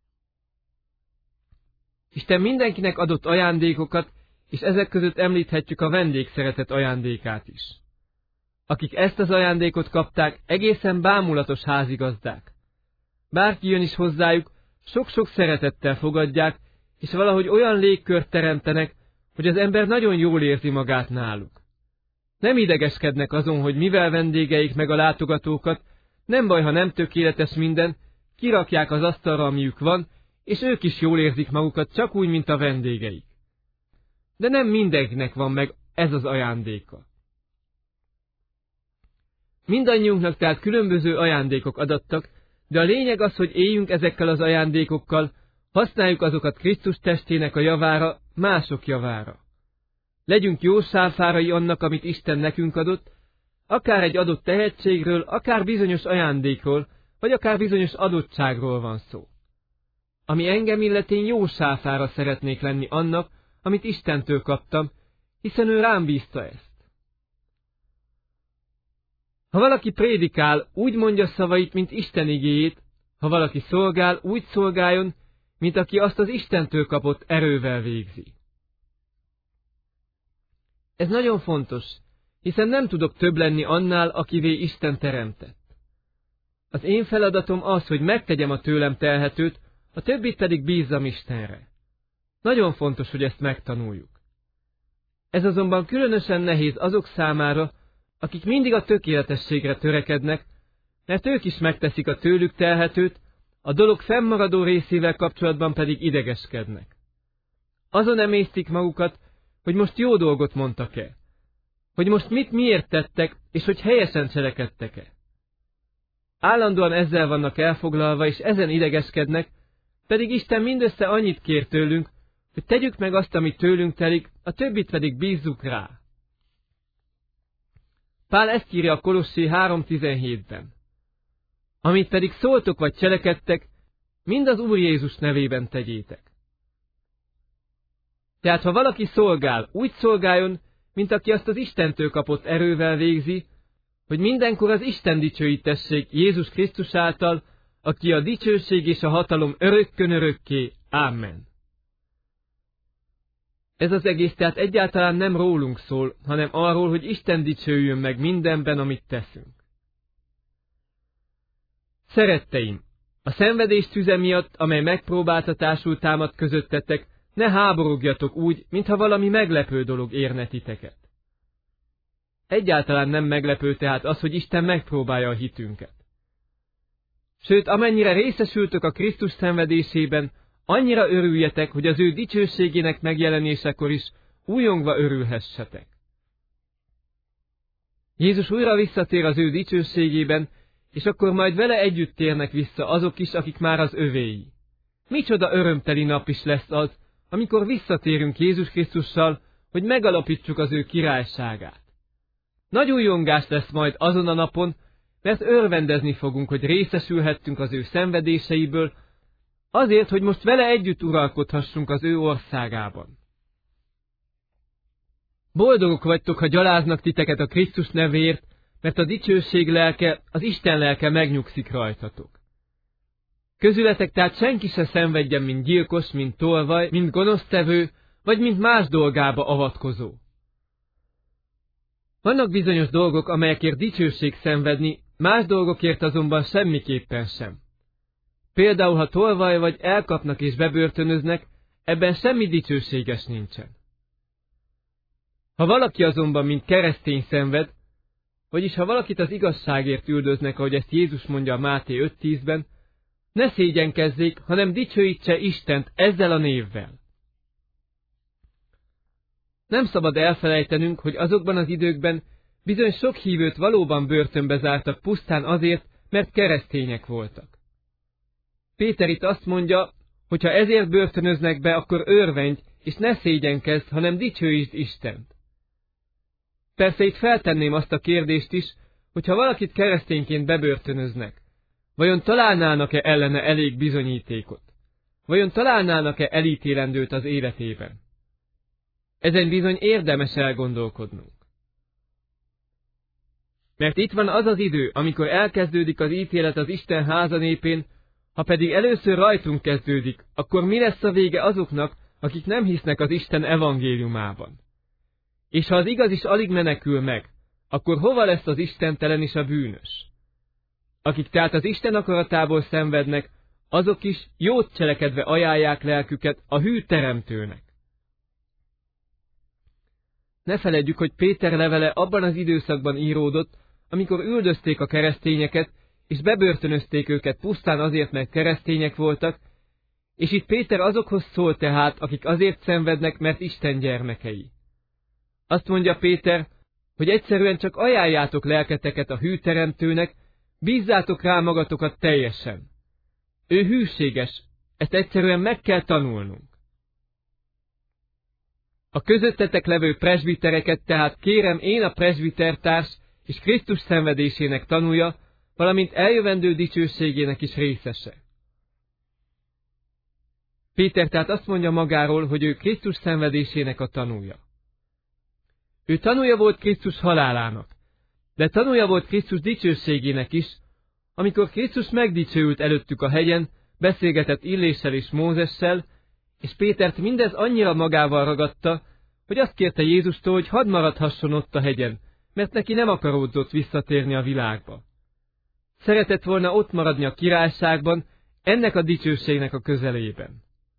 Isten mindenkinek adott ajándékokat, és ezek között említhetjük a vendégszeretet ajándékát is. Akik ezt az ajándékot kapták, egészen bámulatos házigazdák. Bárki jön is hozzájuk, sok-sok szeretettel fogadják, és valahogy olyan légkört teremtenek, hogy az ember nagyon jól érzi magát náluk. Nem idegeskednek azon, hogy mivel vendégeik meg a látogatókat, nem baj, ha nem tökéletes minden, kirakják az asztalra, amiük van, és ők is jól érzik magukat, csak úgy, mint a vendégeik. De nem mindenkinek van meg ez az ajándéka. Mindannyiunknak tehát különböző ajándékok adattak, de a lényeg az, hogy éljünk ezekkel az ajándékokkal, használjuk azokat Krisztus testének a javára, mások javára. Legyünk jó sáfárai annak, amit Isten nekünk adott, akár egy adott tehetségről, akár bizonyos ajándékról, vagy akár bizonyos adottságról van szó. Ami engem illet, én jó sáfára szeretnék lenni annak, amit Istentől kaptam, hiszen ő rám bízta ezt. Ha valaki prédikál, úgy mondja szavait, mint Isten igéjét, ha valaki szolgál, úgy szolgáljon, mint aki azt az Istentől kapott erővel végzi. Ez nagyon fontos, hiszen nem tudok több lenni annál, akivé Isten teremtett. Az én feladatom az, hogy megtegyem a tőlem telhetőt, a többit pedig bízzam Istenre. Nagyon fontos, hogy ezt megtanuljuk. Ez azonban különösen nehéz azok számára, akik mindig a tökéletességre törekednek, mert ők is megteszik a tőlük telhetőt, a dolog fennmaradó részével kapcsolatban pedig idegeskednek. Azon emésztik magukat, hogy most jó dolgot mondtak-e, hogy most mit miért tettek, és hogy helyesen cselekedtek-e. Állandóan ezzel vannak elfoglalva, és ezen idegeskednek, pedig Isten mindössze annyit kér tőlünk, hogy tegyük meg azt, amit tőlünk telik, a többit pedig bízzuk rá. Pál ezt írja a Kolossé három tizenhétben. Amit pedig szóltok vagy cselekedtek, mind az Úr Jézus nevében tegyétek. Tehát ha valaki szolgál, úgy szolgáljon, mint aki azt az Istentől kapott erővel végzi, hogy mindenkor az Isten dicsőítessék Jézus Krisztus által, aki a dicsőség és a hatalom örökkön örökké. Amen. Ez az egész tehát egyáltalán nem rólunk szól, hanem arról, hogy Isten dicsőjön meg mindenben, amit teszünk. Szeretteim, a szenvedés tüze miatt, amely megpróbáltatásul támad közöttetek, ne háborogjatok úgy, mintha valami meglepő dolog érne titeket. Egyáltalán nem meglepő tehát az, hogy Isten megpróbálja a hitünket. Sőt, amennyire részesültök a Krisztus szenvedésében, annyira örüljetek, hogy az ő dicsőségének megjelenésekor is újongva örülhessetek. Jézus újra visszatér az ő dicsőségében, és akkor majd vele együtt térnek vissza azok is, akik már az övéi. Micsoda örömteli nap is lesz az, amikor visszatérünk Jézus Krisztussal, hogy megalapítsuk az ő királyságát. Nagy újongás lesz majd azon a napon, mert örvendezni fogunk, hogy részesülhettünk az ő szenvedéseiből, azért, hogy most vele együtt uralkodhassunk az ő országában. Boldogok vagytok, ha gyaláznak titeket a Krisztus nevéért, mert a dicsőség lelke, az Isten lelke megnyugszik rajtatok. Közületek tehát senki se szenvedjen, mint gyilkos, mint tolvaj, mint gonosztevő, vagy mint más dolgába avatkozó. Vannak bizonyos dolgok, amelyekért dicsőség szenvedni, más dolgokért azonban semmiképpen sem. Például, ha tolvaj vagy elkapnak és bebörtönöznek, ebben semmi dicsőséges nincsen. Ha valaki azonban, mint keresztény szenved, vagyis ha valakit az igazságért üldöznek, ahogy ezt Jézus mondja a Máté öt tízben, ne szégyenkezzék, hanem dicsőítse Istent ezzel a névvel. Nem szabad elfelejtenünk, hogy azokban az időkben bizony sok hívőt valóban börtönbe zártak pusztán azért, mert keresztények voltak. Péter itt azt mondja, hogy ha ezért börtönöznek be, akkor örvendj, és ne szégyenkezz, hanem dicsőítsd Istent. Persze itt feltenném azt a kérdést is, hogy ha valakit keresztényként bebörtönöznek, vajon találnának-e ellene elég bizonyítékot? Vajon találnának-e elítélendőt az életében? Ezen bizony érdemes elgondolkodnunk. Mert itt van az az idő, amikor elkezdődik az ítélet az Isten háza népén, ha pedig először rajtunk kezdődik, akkor mi lesz a vége azoknak, akik nem hisznek az Isten evangéliumában? És ha az igaz is alig menekül meg, akkor hova lesz az istentelen és a bűnös? Akik tehát az Isten akaratából szenvednek, azok is jót cselekedve ajánlják lelküket a hű teremtőnek. Ne feledjük, hogy Péter levele abban az időszakban íródott, amikor üldözték a keresztényeket, és bebörtönözték őket pusztán azért, mert keresztények voltak, és itt Péter azokhoz szól tehát, akik azért szenvednek, mert Isten gyermekei. Azt mondja Péter, hogy egyszerűen csak ajánljátok lelketeket a hű teremtőnek, bízzátok rá magatokat teljesen. Ő hűséges, ezt egyszerűen meg kell tanulnunk. A közöttetek levő presbitereket tehát kérem én a presbitertárs és Krisztus szenvedésének tanulja, valamint eljövendő dicsőségének is részese. Péter tehát azt mondja magáról, hogy ő Krisztus szenvedésének a tanúja. Ő tanúja volt Krisztus halálának, de tanúja volt Krisztus dicsőségének is, amikor Krisztus megdicsőült előttük a hegyen, beszélgetett Illéssel és Mózessel, és Pétert mindez annyira magával ragadta, hogy azt kérte Jézustól, hogy hadd maradhasson ott a hegyen, mert neki nem akaródzott visszatérni a világba. Szeretett volna ott maradni a királyságban, ennek a dicsőségnek a közelében.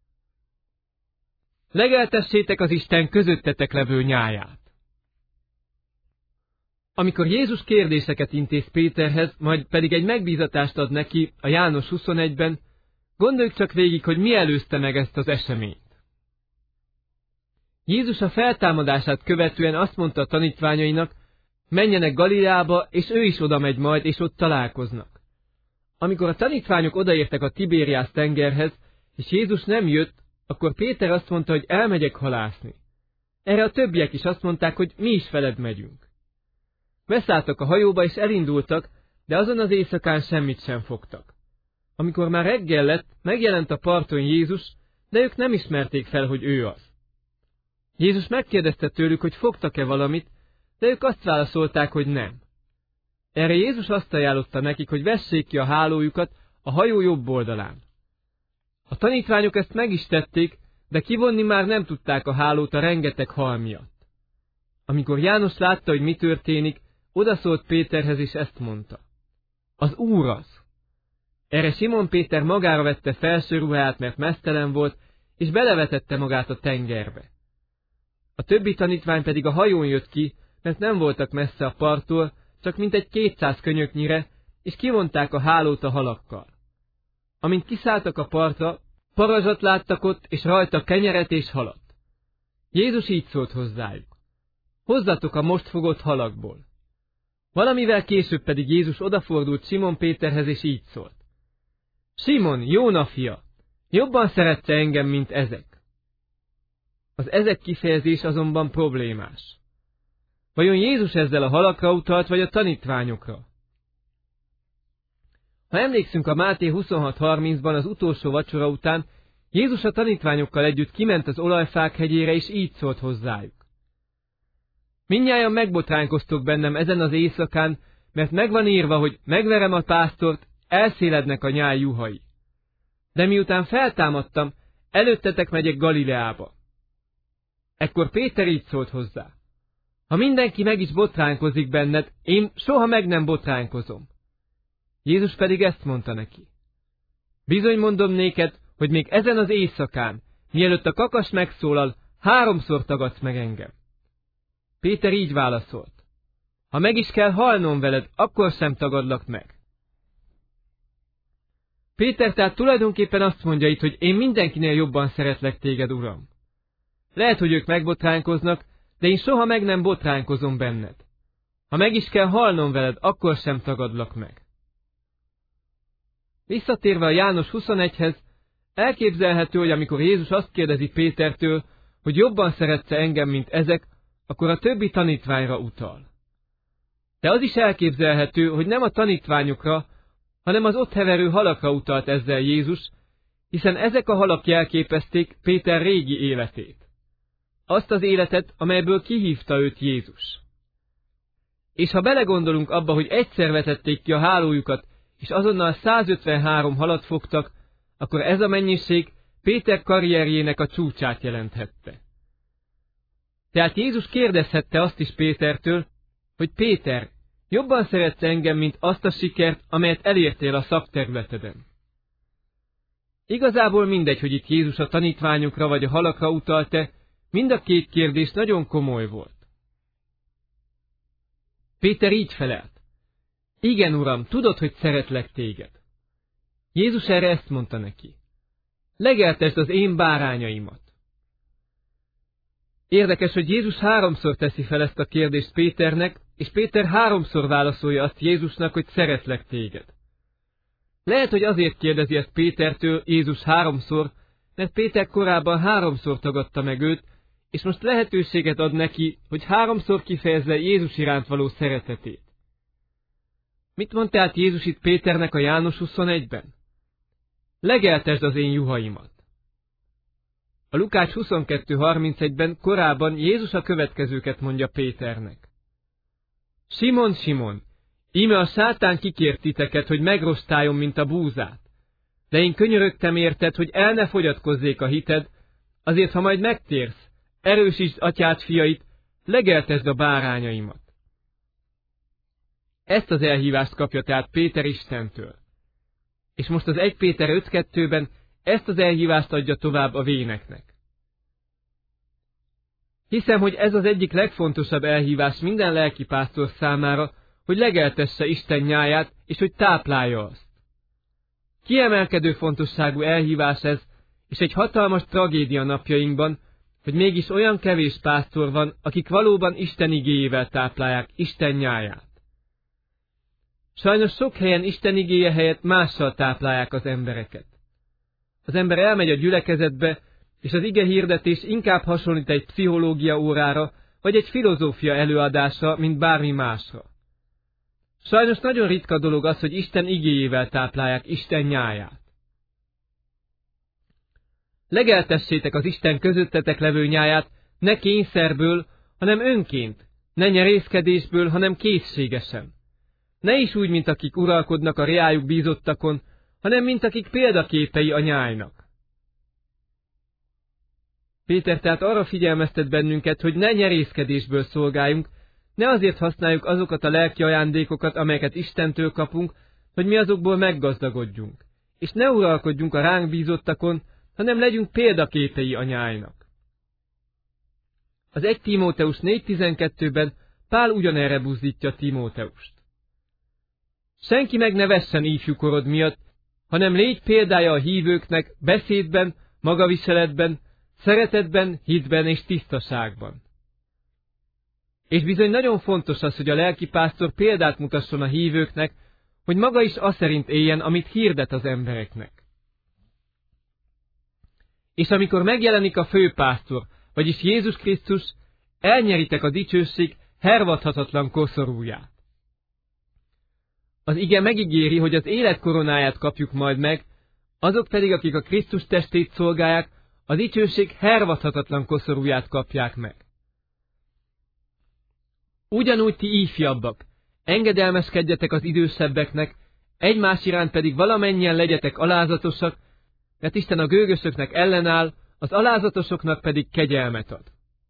Legeltessétek az Isten közöttetek levő nyáját. Amikor Jézus kérdéseket intéz Péterhez, majd pedig egy megbízatást ad neki a János huszonegyben, gondoljuk csak végig, hogy mi előzte meg ezt az eseményt. Jézus a feltámadását követően azt mondta a tanítványainak, menjenek Galileába, és ő is oda megy majd, és ott találkoznak. Amikor a tanítványok odaértek a Tibériász tengerhez, és Jézus nem jött, akkor Péter azt mondta, hogy elmegyek halászni. Erre a többiek is azt mondták, hogy mi is veled megyünk. Beszálltak a hajóba, és elindultak, de azon az éjszakán semmit sem fogtak. Amikor már reggel lett, megjelent a parton Jézus, de ők nem ismerték fel, hogy ő az. Jézus megkérdezte tőlük, hogy fogtak-e valamit, de ők azt válaszolták, hogy nem. Erre Jézus azt ajánlotta nekik, hogy vessék ki a hálójukat a hajó jobb oldalán. A tanítványok ezt meg is tették, de kivonni már nem tudták a hálót a rengeteg hal miatt. Amikor János látta, hogy mi történik, odaszólt Péterhez, és ezt mondta: az Úr az. Erre Simon Péter magára vette felső ruháját, mert meztelen volt, és belevetette magát a tengerbe. A többi tanítvány pedig a hajón jött ki, mert nem voltak messze a parttól, csak mintegy kétszáz könyöknyire, és kivonták a hálót a halakkal. Amint kiszálltak a partra, parazsat láttak ott, és rajta kenyeret és halat. Jézus így szólt hozzájuk: hozzatok a most fogott halakból. Valamivel később pedig Jézus odafordult Simon Péterhez, és így szólt: Simon, Jóna fia, jobban szeretsz engem, mint ezek? Az ezek kifejezés azonban problémás. Vajon Jézus ezzel a halakra utalt, vagy a tanítványokra? Ha emlékszünk, a Máté huszonhat harmincban az utolsó vacsora után Jézus a tanítványokkal együtt kiment az olajfák hegyére, és így szólt hozzájuk: mindnyájan megbotránkoztok bennem ezen az éjszakán, mert megvan írva, hogy megverem a pásztort, elszélednek a nyáj juhai. De miután feltámadtam, előttetek megyek Galileába. Ekkor Péter így szólt hozzá: ha mindenki meg is botránkozik benned, én soha meg nem botránkozom. Jézus pedig ezt mondta neki: bizony mondom néked, hogy még ezen az éjszakán, mielőtt a kakas megszólal, háromszor tagadsz meg engem. Péter így válaszolt: ha meg is kell halnom veled, akkor sem tagadlak meg. Péter tehát tulajdonképpen azt mondja itt, hogy én mindenkinél jobban szeretlek téged, Uram. Lehet, hogy ők megbotránkoznak, de én soha meg nem botránkozom benned. Ha meg is kell halnom veled, akkor sem tagadlak meg. Visszatérve a János huszonegyhez, elképzelhető, hogy amikor Jézus azt kérdezi Pétertől, hogy jobban szeretsz-e engem, mint ezek, akkor a többi tanítványra utal. De az is elképzelhető, hogy nem a tanítványokra, hanem az ott heverő halakra utalt ezzel Jézus, hiszen ezek a halak jelképezték Péter régi életét. Azt az életet, amelyből kihívta őt Jézus. És ha belegondolunk abba, hogy egyszer vetették ki a hálójukat, és azonnal százötvenhárom halat fogtak, akkor ez a mennyiség Péter karrierjének a csúcsát jelenthette. Tehát Jézus kérdezhette azt is Pétertől, hogy Péter, jobban szeretsz engem, mint azt a sikert, amelyet elértél a szakterületeden. Igazából mindegy, hogy itt Jézus a tanítványokra vagy a halakra utalt-e, mind a két kérdés nagyon komoly volt. Péter így felelt: igen, Uram, tudod, hogy szeretlek téged. Jézus erre ezt mondta neki: legeltesd az én bárányaimat. Érdekes, hogy Jézus háromszor teszi fel ezt a kérdést Péternek, és Péter háromszor válaszolja azt Jézusnak, hogy szeretlek téged. Lehet, hogy azért kérdezi ezt Pétertől Jézus háromszor, mert Péter korábban háromszor tagadta meg őt, és most lehetőséget ad neki, hogy háromszor kifejezze Jézus iránt való szeretetét. Mit mond tehát Jézus itt Péternek a János huszonegyben? Legeltesd az én juhaimat. A Lukács huszonkettő harmincegyben korábban Jézus a következőket mondja Péternek. Simon, Simon, íme a sátán kikért titeket, hogy megrostáljon, mint a búzát. De én könyörögtem érted, hogy el ne fogyatkozzék a hited, azért, ha majd megtérsz, erősítsd atyád fiait, legeltesd a bárányaimat. Ezt az elhívást kapja tehát Péter Istentől. És most az egy Péter öt kettőben ezt az elhívást adja tovább a véneknek. Hiszem, hogy ez az egyik legfontosabb elhívás minden lelkipásztor számára, hogy legeltesse Isten nyáját, és hogy táplálja azt. Kiemelkedő fontosságú elhívás ez, és egy hatalmas tragédia napjainkban, hogy mégis olyan kevés pásztor van, akik valóban Isten igéjével táplálják Isten nyáját. Sajnos sok helyen Isten igéje helyett mással táplálják az embereket. Az ember elmegy a gyülekezetbe, és az ige hirdetés inkább hasonlít egy pszichológia órára, vagy egy filozófia előadásra, mint bármi másra. Sajnos nagyon ritka dolog az, hogy Isten igéjével táplálják Isten nyáját. Legeltessétek az Isten közöttetek levő nyáját, ne kényszerből, hanem önként, ne nyerészkedésből, hanem készségesen. Ne is úgy, mint akik uralkodnak a reájuk bízottakon, hanem mint akik példaképei a nyájnak. Péter tehát arra figyelmeztet bennünket, hogy ne nyerészkedésből szolgáljunk, ne azért használjuk azokat a lelki ajándékokat, amelyeket Istentől kapunk, hogy mi azokból meggazdagodjunk, és ne uralkodjunk a ránk bízottakon, hanem legyünk példaképei a nyájnak. Az egy Timóteus négy tizenkettőben Pál ugyanerre buzdítja Timóteust. Senki meg ne vessen ifjúkorod miatt, hanem légy példája a hívőknek beszédben, magaviseletben, szeretetben, hitben és tisztaságban. És bizony nagyon fontos az, hogy a lelkipásztor példát mutasson a hívőknek, hogy maga is az szerint éljen, amit hirdet az embereknek. És amikor megjelenik a főpásztor, vagyis Jézus Krisztus, elnyeritek a dicsőség hervadhatatlan koszorúját. Az ige megígéri, hogy az élet koronáját kapjuk majd meg, azok pedig, akik a Krisztus testét szolgálják, a dicsőség hervadhatatlan koszorúját kapják meg. Ugyanúgy ti ifjabbak, engedelmeskedjetek az idősebbeknek, egymás iránt pedig valamennyien legyetek alázatosak, mert Isten a gőgösöknek ellenáll, az alázatosoknak pedig kegyelmet ad.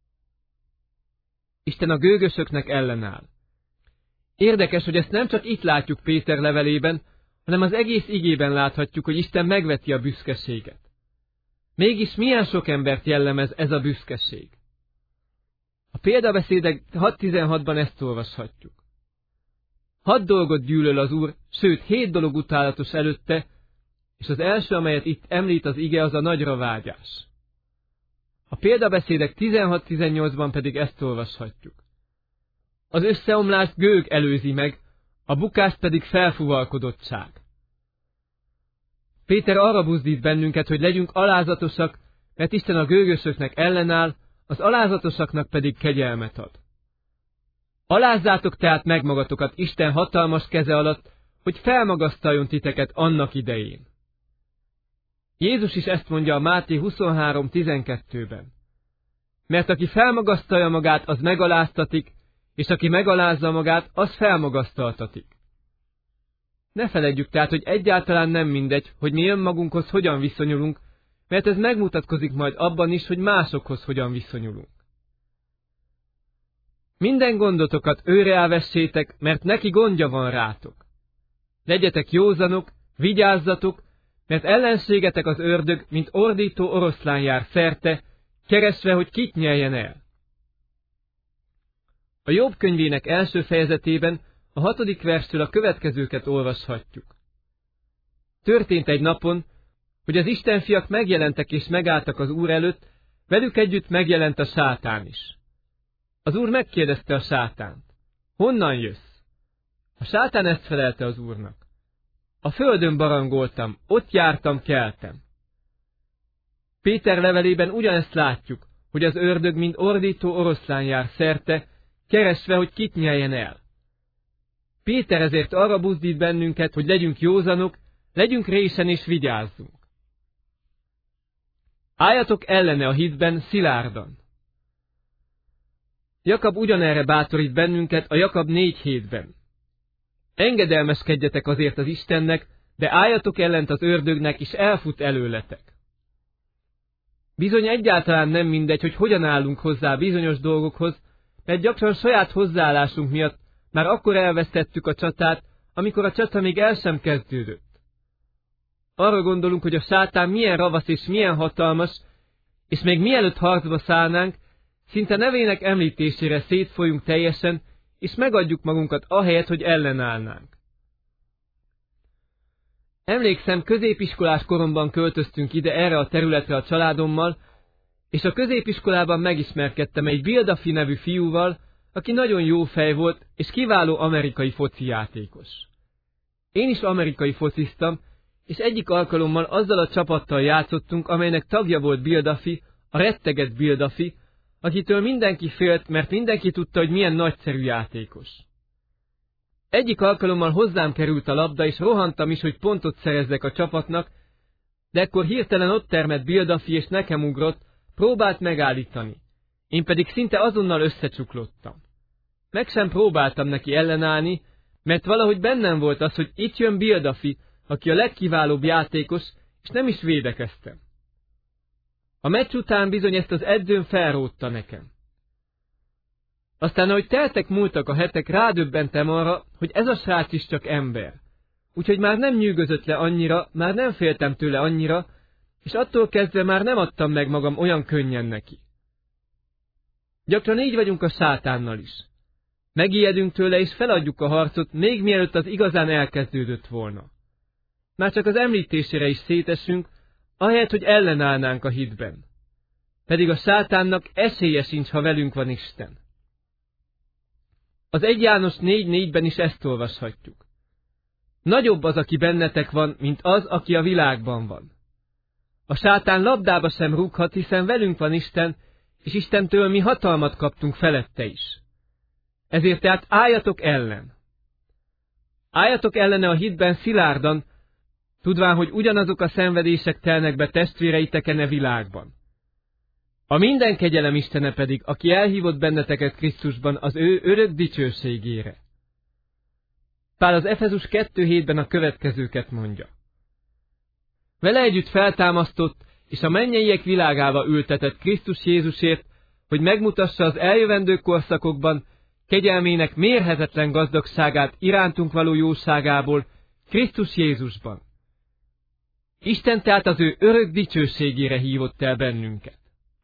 Isten a gőgösöknek ellenáll. Érdekes, hogy ezt nem csak itt látjuk Péter levelében, hanem az egész igében láthatjuk, hogy Isten megveti a büszkeséget. Mégis milyen sok embert jellemez ez a büszkeség? A példabeszédek hat tizenhatban ezt olvashatjuk. Hat dolgot gyűlöl az Úr, sőt hét dolog utálatos előtte, és az első, amelyet itt említ az ige, az a nagyra vágyás. A példabeszédek tizenhat tizennyolcban pedig ezt olvashatjuk. Az összeomlást gőg előzi meg, a bukást pedig felfuvalkodottság. Péter arra buzdít bennünket, hogy legyünk alázatosak, mert Isten a gőgösöknek ellenáll, az alázatosaknak pedig kegyelmet ad. Alázzátok tehát meg magatokat Isten hatalmas keze alatt, hogy felmagasztaljon titeket annak idején. Jézus is ezt mondja a Máté huszonhárom tizenkettőben. Mert aki felmagasztalja magát, az megaláztatik, és aki megalázza magát, az felmagasztaltatik. Ne feledjük tehát, hogy egyáltalán nem mindegy, hogy mi önmagunkhoz hogyan viszonyulunk, mert ez megmutatkozik majd abban is, hogy másokhoz hogyan viszonyulunk. Minden gondotokat őre elvessétek, mert neki gondja van rátok. Legyetek józanok, vigyázzatok, mert ellenségetek az ördög, mint ordító oroszlán jár szerte, keresve, hogy kit nyeljen el. A Jobb könyvének első fejezetében a hatodik verstől a következőket olvashatjuk. Történt egy napon, hogy az istenfiak megjelentek és megálltak az Úr előtt, Velük együtt megjelent a sátán is. Az Úr megkérdezte a sátánt, honnan jössz? A sátán ezt felelte az Úrnak. A földön barangoltam, ott jártam, keltem. Péter levelében ugyanezt látjuk, hogy az ördög mint ordító oroszlán jár szerte, keresve, hogy kit nyeljen el. Péter ezért arra buzdít bennünket, hogy legyünk józanok, legyünk résen és vigyázzunk. Álljatok ellene a hitben szilárdan. Jakab ugyanerre bátorít bennünket a Jakab négy hétben. Engedelmeskedjetek azért az Istennek, de álljatok ellent az ördögnek, és elfut előletek. Bizony egyáltalán nem mindegy, hogy hogyan állunk hozzá bizonyos dolgokhoz, mert gyakran saját hozzáállásunk miatt már akkor elvesztettük a csatát, amikor a csata még el sem kezdődött. Arra gondolunk, hogy a sátán milyen ravasz és milyen hatalmas, és még mielőtt harcba szállnánk, szinte nevének említésére szétfolyunk teljesen, és megadjuk magunkat ahelyett, hogy ellenállnánk. Emlékszem, középiskolás koromban költöztünk ide erre a területre a családommal, és a középiskolában megismerkedtem egy Bill Duffy nevű fiúval, aki nagyon jó fej volt, és kiváló amerikai foci játékos. Én is amerikai fociztam, és egyik alkalommal azzal a csapattal játszottunk, amelynek tagja volt Bill Duffy, a rettegett Bill Duffy, akitől mindenki félt, mert mindenki tudta, hogy milyen nagyszerű játékos. Egyik alkalommal hozzám került a labda, és rohantam is, hogy pontot szerezzek a csapatnak, de ekkor hirtelen ott termett Bill Duffy, és nekem ugrott, próbált megállítani. Én pedig szinte azonnal összecsuklottam. Meg sem próbáltam neki ellenállni, mert valahogy bennem volt az, hogy itt jön Bill Duffy, aki a legkiválóbb játékos, és nem is védekeztem. A meccs után bizony ezt az edzőm felrótta nekem. Aztán, ahogy teltek múltak a hetek, rádöbbentem arra, hogy ez a srác is csak ember. Úgyhogy már nem nyűgözött le annyira, már nem féltem tőle annyira, és attól kezdve már nem adtam meg magam olyan könnyen neki. Gyakran így vagyunk a sátánnal is. Megijedünk tőle, és feladjuk a harcot, még mielőtt az igazán elkezdődött volna. Már csak az említésére is szétesünk, ahelyett, hogy ellenállnánk a hitben. Pedig a sátánnak esélye sincs, ha velünk van Isten. Az egy János négy négyben is ezt olvashatjuk. Nagyobb az, aki bennetek van, mint az, aki a világban van. A sátán labdába sem rúghat, hiszen velünk van Isten, és Istentől mi hatalmat kaptunk felette is. Ezért tehát álljatok ellen. Álljatok ellene a hitben szilárdan, tudván, hogy ugyanazok a szenvedések telnek be testvéreiteken e világban. A minden kegyelem Istene pedig, aki elhívott benneteket Krisztusban az ő örök dicsőségére. Pál az Efezus kettő hétben a következőket mondja. Vele együtt feltámasztott, és a mennyeiek világába ültetett Krisztus Jézusért, hogy megmutassa az eljövendő korszakokban kegyelmének mérhetetlen gazdagságát irántunk való jóságából Krisztus Jézusban. Isten tehát az ő örök dicsőségére hívott el bennünket.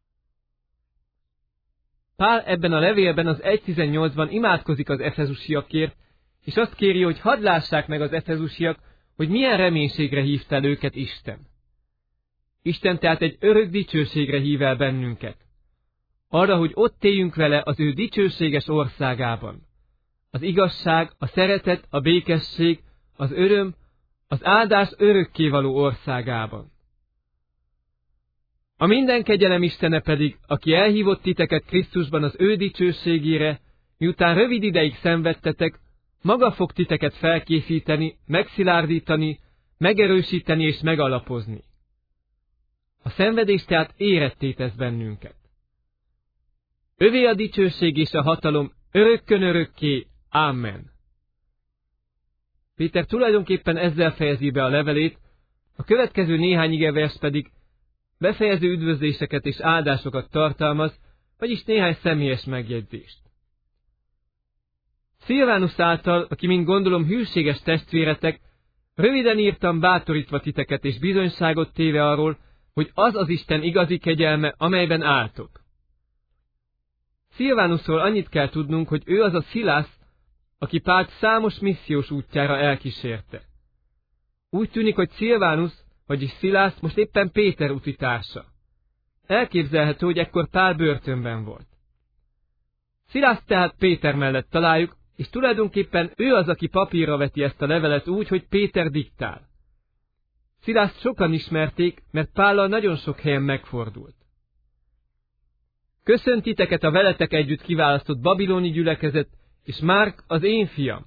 Pál ebben a levélben az egy tizennyolcban imádkozik az efezusiakért, és azt kéri, hogy hadd lássák meg az efezusiak, hogy milyen reménységre hívta el őket Isten. Isten tehát egy örök dicsőségre hív el bennünket. Arra, hogy ott éljünk vele az ő dicsőséges országában. Az igazság, a szeretet, a békesség, az öröm, az áldás örökkévaló országában. A minden kegyelem Istene pedig, aki elhívott titeket Krisztusban az ő dicsőségére, miután rövid ideig szenvedtetek, maga fog titeket felkészíteni, megszilárdítani, megerősíteni és megalapozni. A szenvedés tehát éretté tesz bennünket. Övé a dicsőség és a hatalom örökkön örökké. Amen. Péter tulajdonképpen ezzel fejezi be a levelét, a következő néhány igevers pedig befejező üdvözléseket és áldásokat tartalmaz, vagyis néhány személyes megjegyzést. Szilvánus által, aki mint gondolom hűséges testvéretek, röviden írtam bátorítva titeket és bizonyságot téve arról, hogy az az Isten igazi kegyelme, amelyben álltok. Szilvánusról annyit kell tudnunk, hogy ő az a Szilász, aki Pált számos missziós útjára elkísérte. Úgy tűnik, hogy Szilvánus, vagyis Szilász most éppen Péter utitársa. Elképzelhető, hogy ekkor Pál börtönben volt. Szilászt tehát Péter mellett találjuk, és tulajdonképpen ő az, aki papírra veti ezt a levelet úgy, hogy Péter diktál. Szilászt sokan ismerték, mert Pállal nagyon sok helyen megfordult. Köszönt titeket a veletek együtt kiválasztott babiloni gyülekezet, és Márk az én fiam.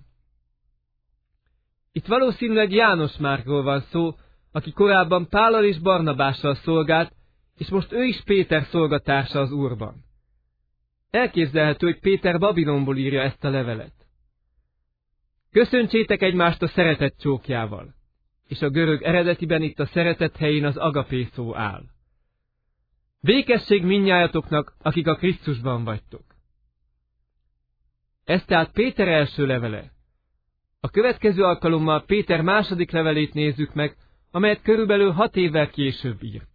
Itt valószínűleg János Márkról van szó, aki korábban Pállal és Barnabással szolgált, és most ő is Péter szolgatársa az Úrban. Elképzelhető, hogy Péter Babilonból írja ezt a levelet. Köszöntsétek egymást a szeretet csókjával, és a görög eredetiben itt a szeretet helyén az agapé szó áll. Békesség mindnyájatoknak, akik a Krisztusban vagytok. Ez tehát Péter első levele. A következő alkalommal Péter második levelét nézzük meg, amelyet körülbelül hat évvel később írt.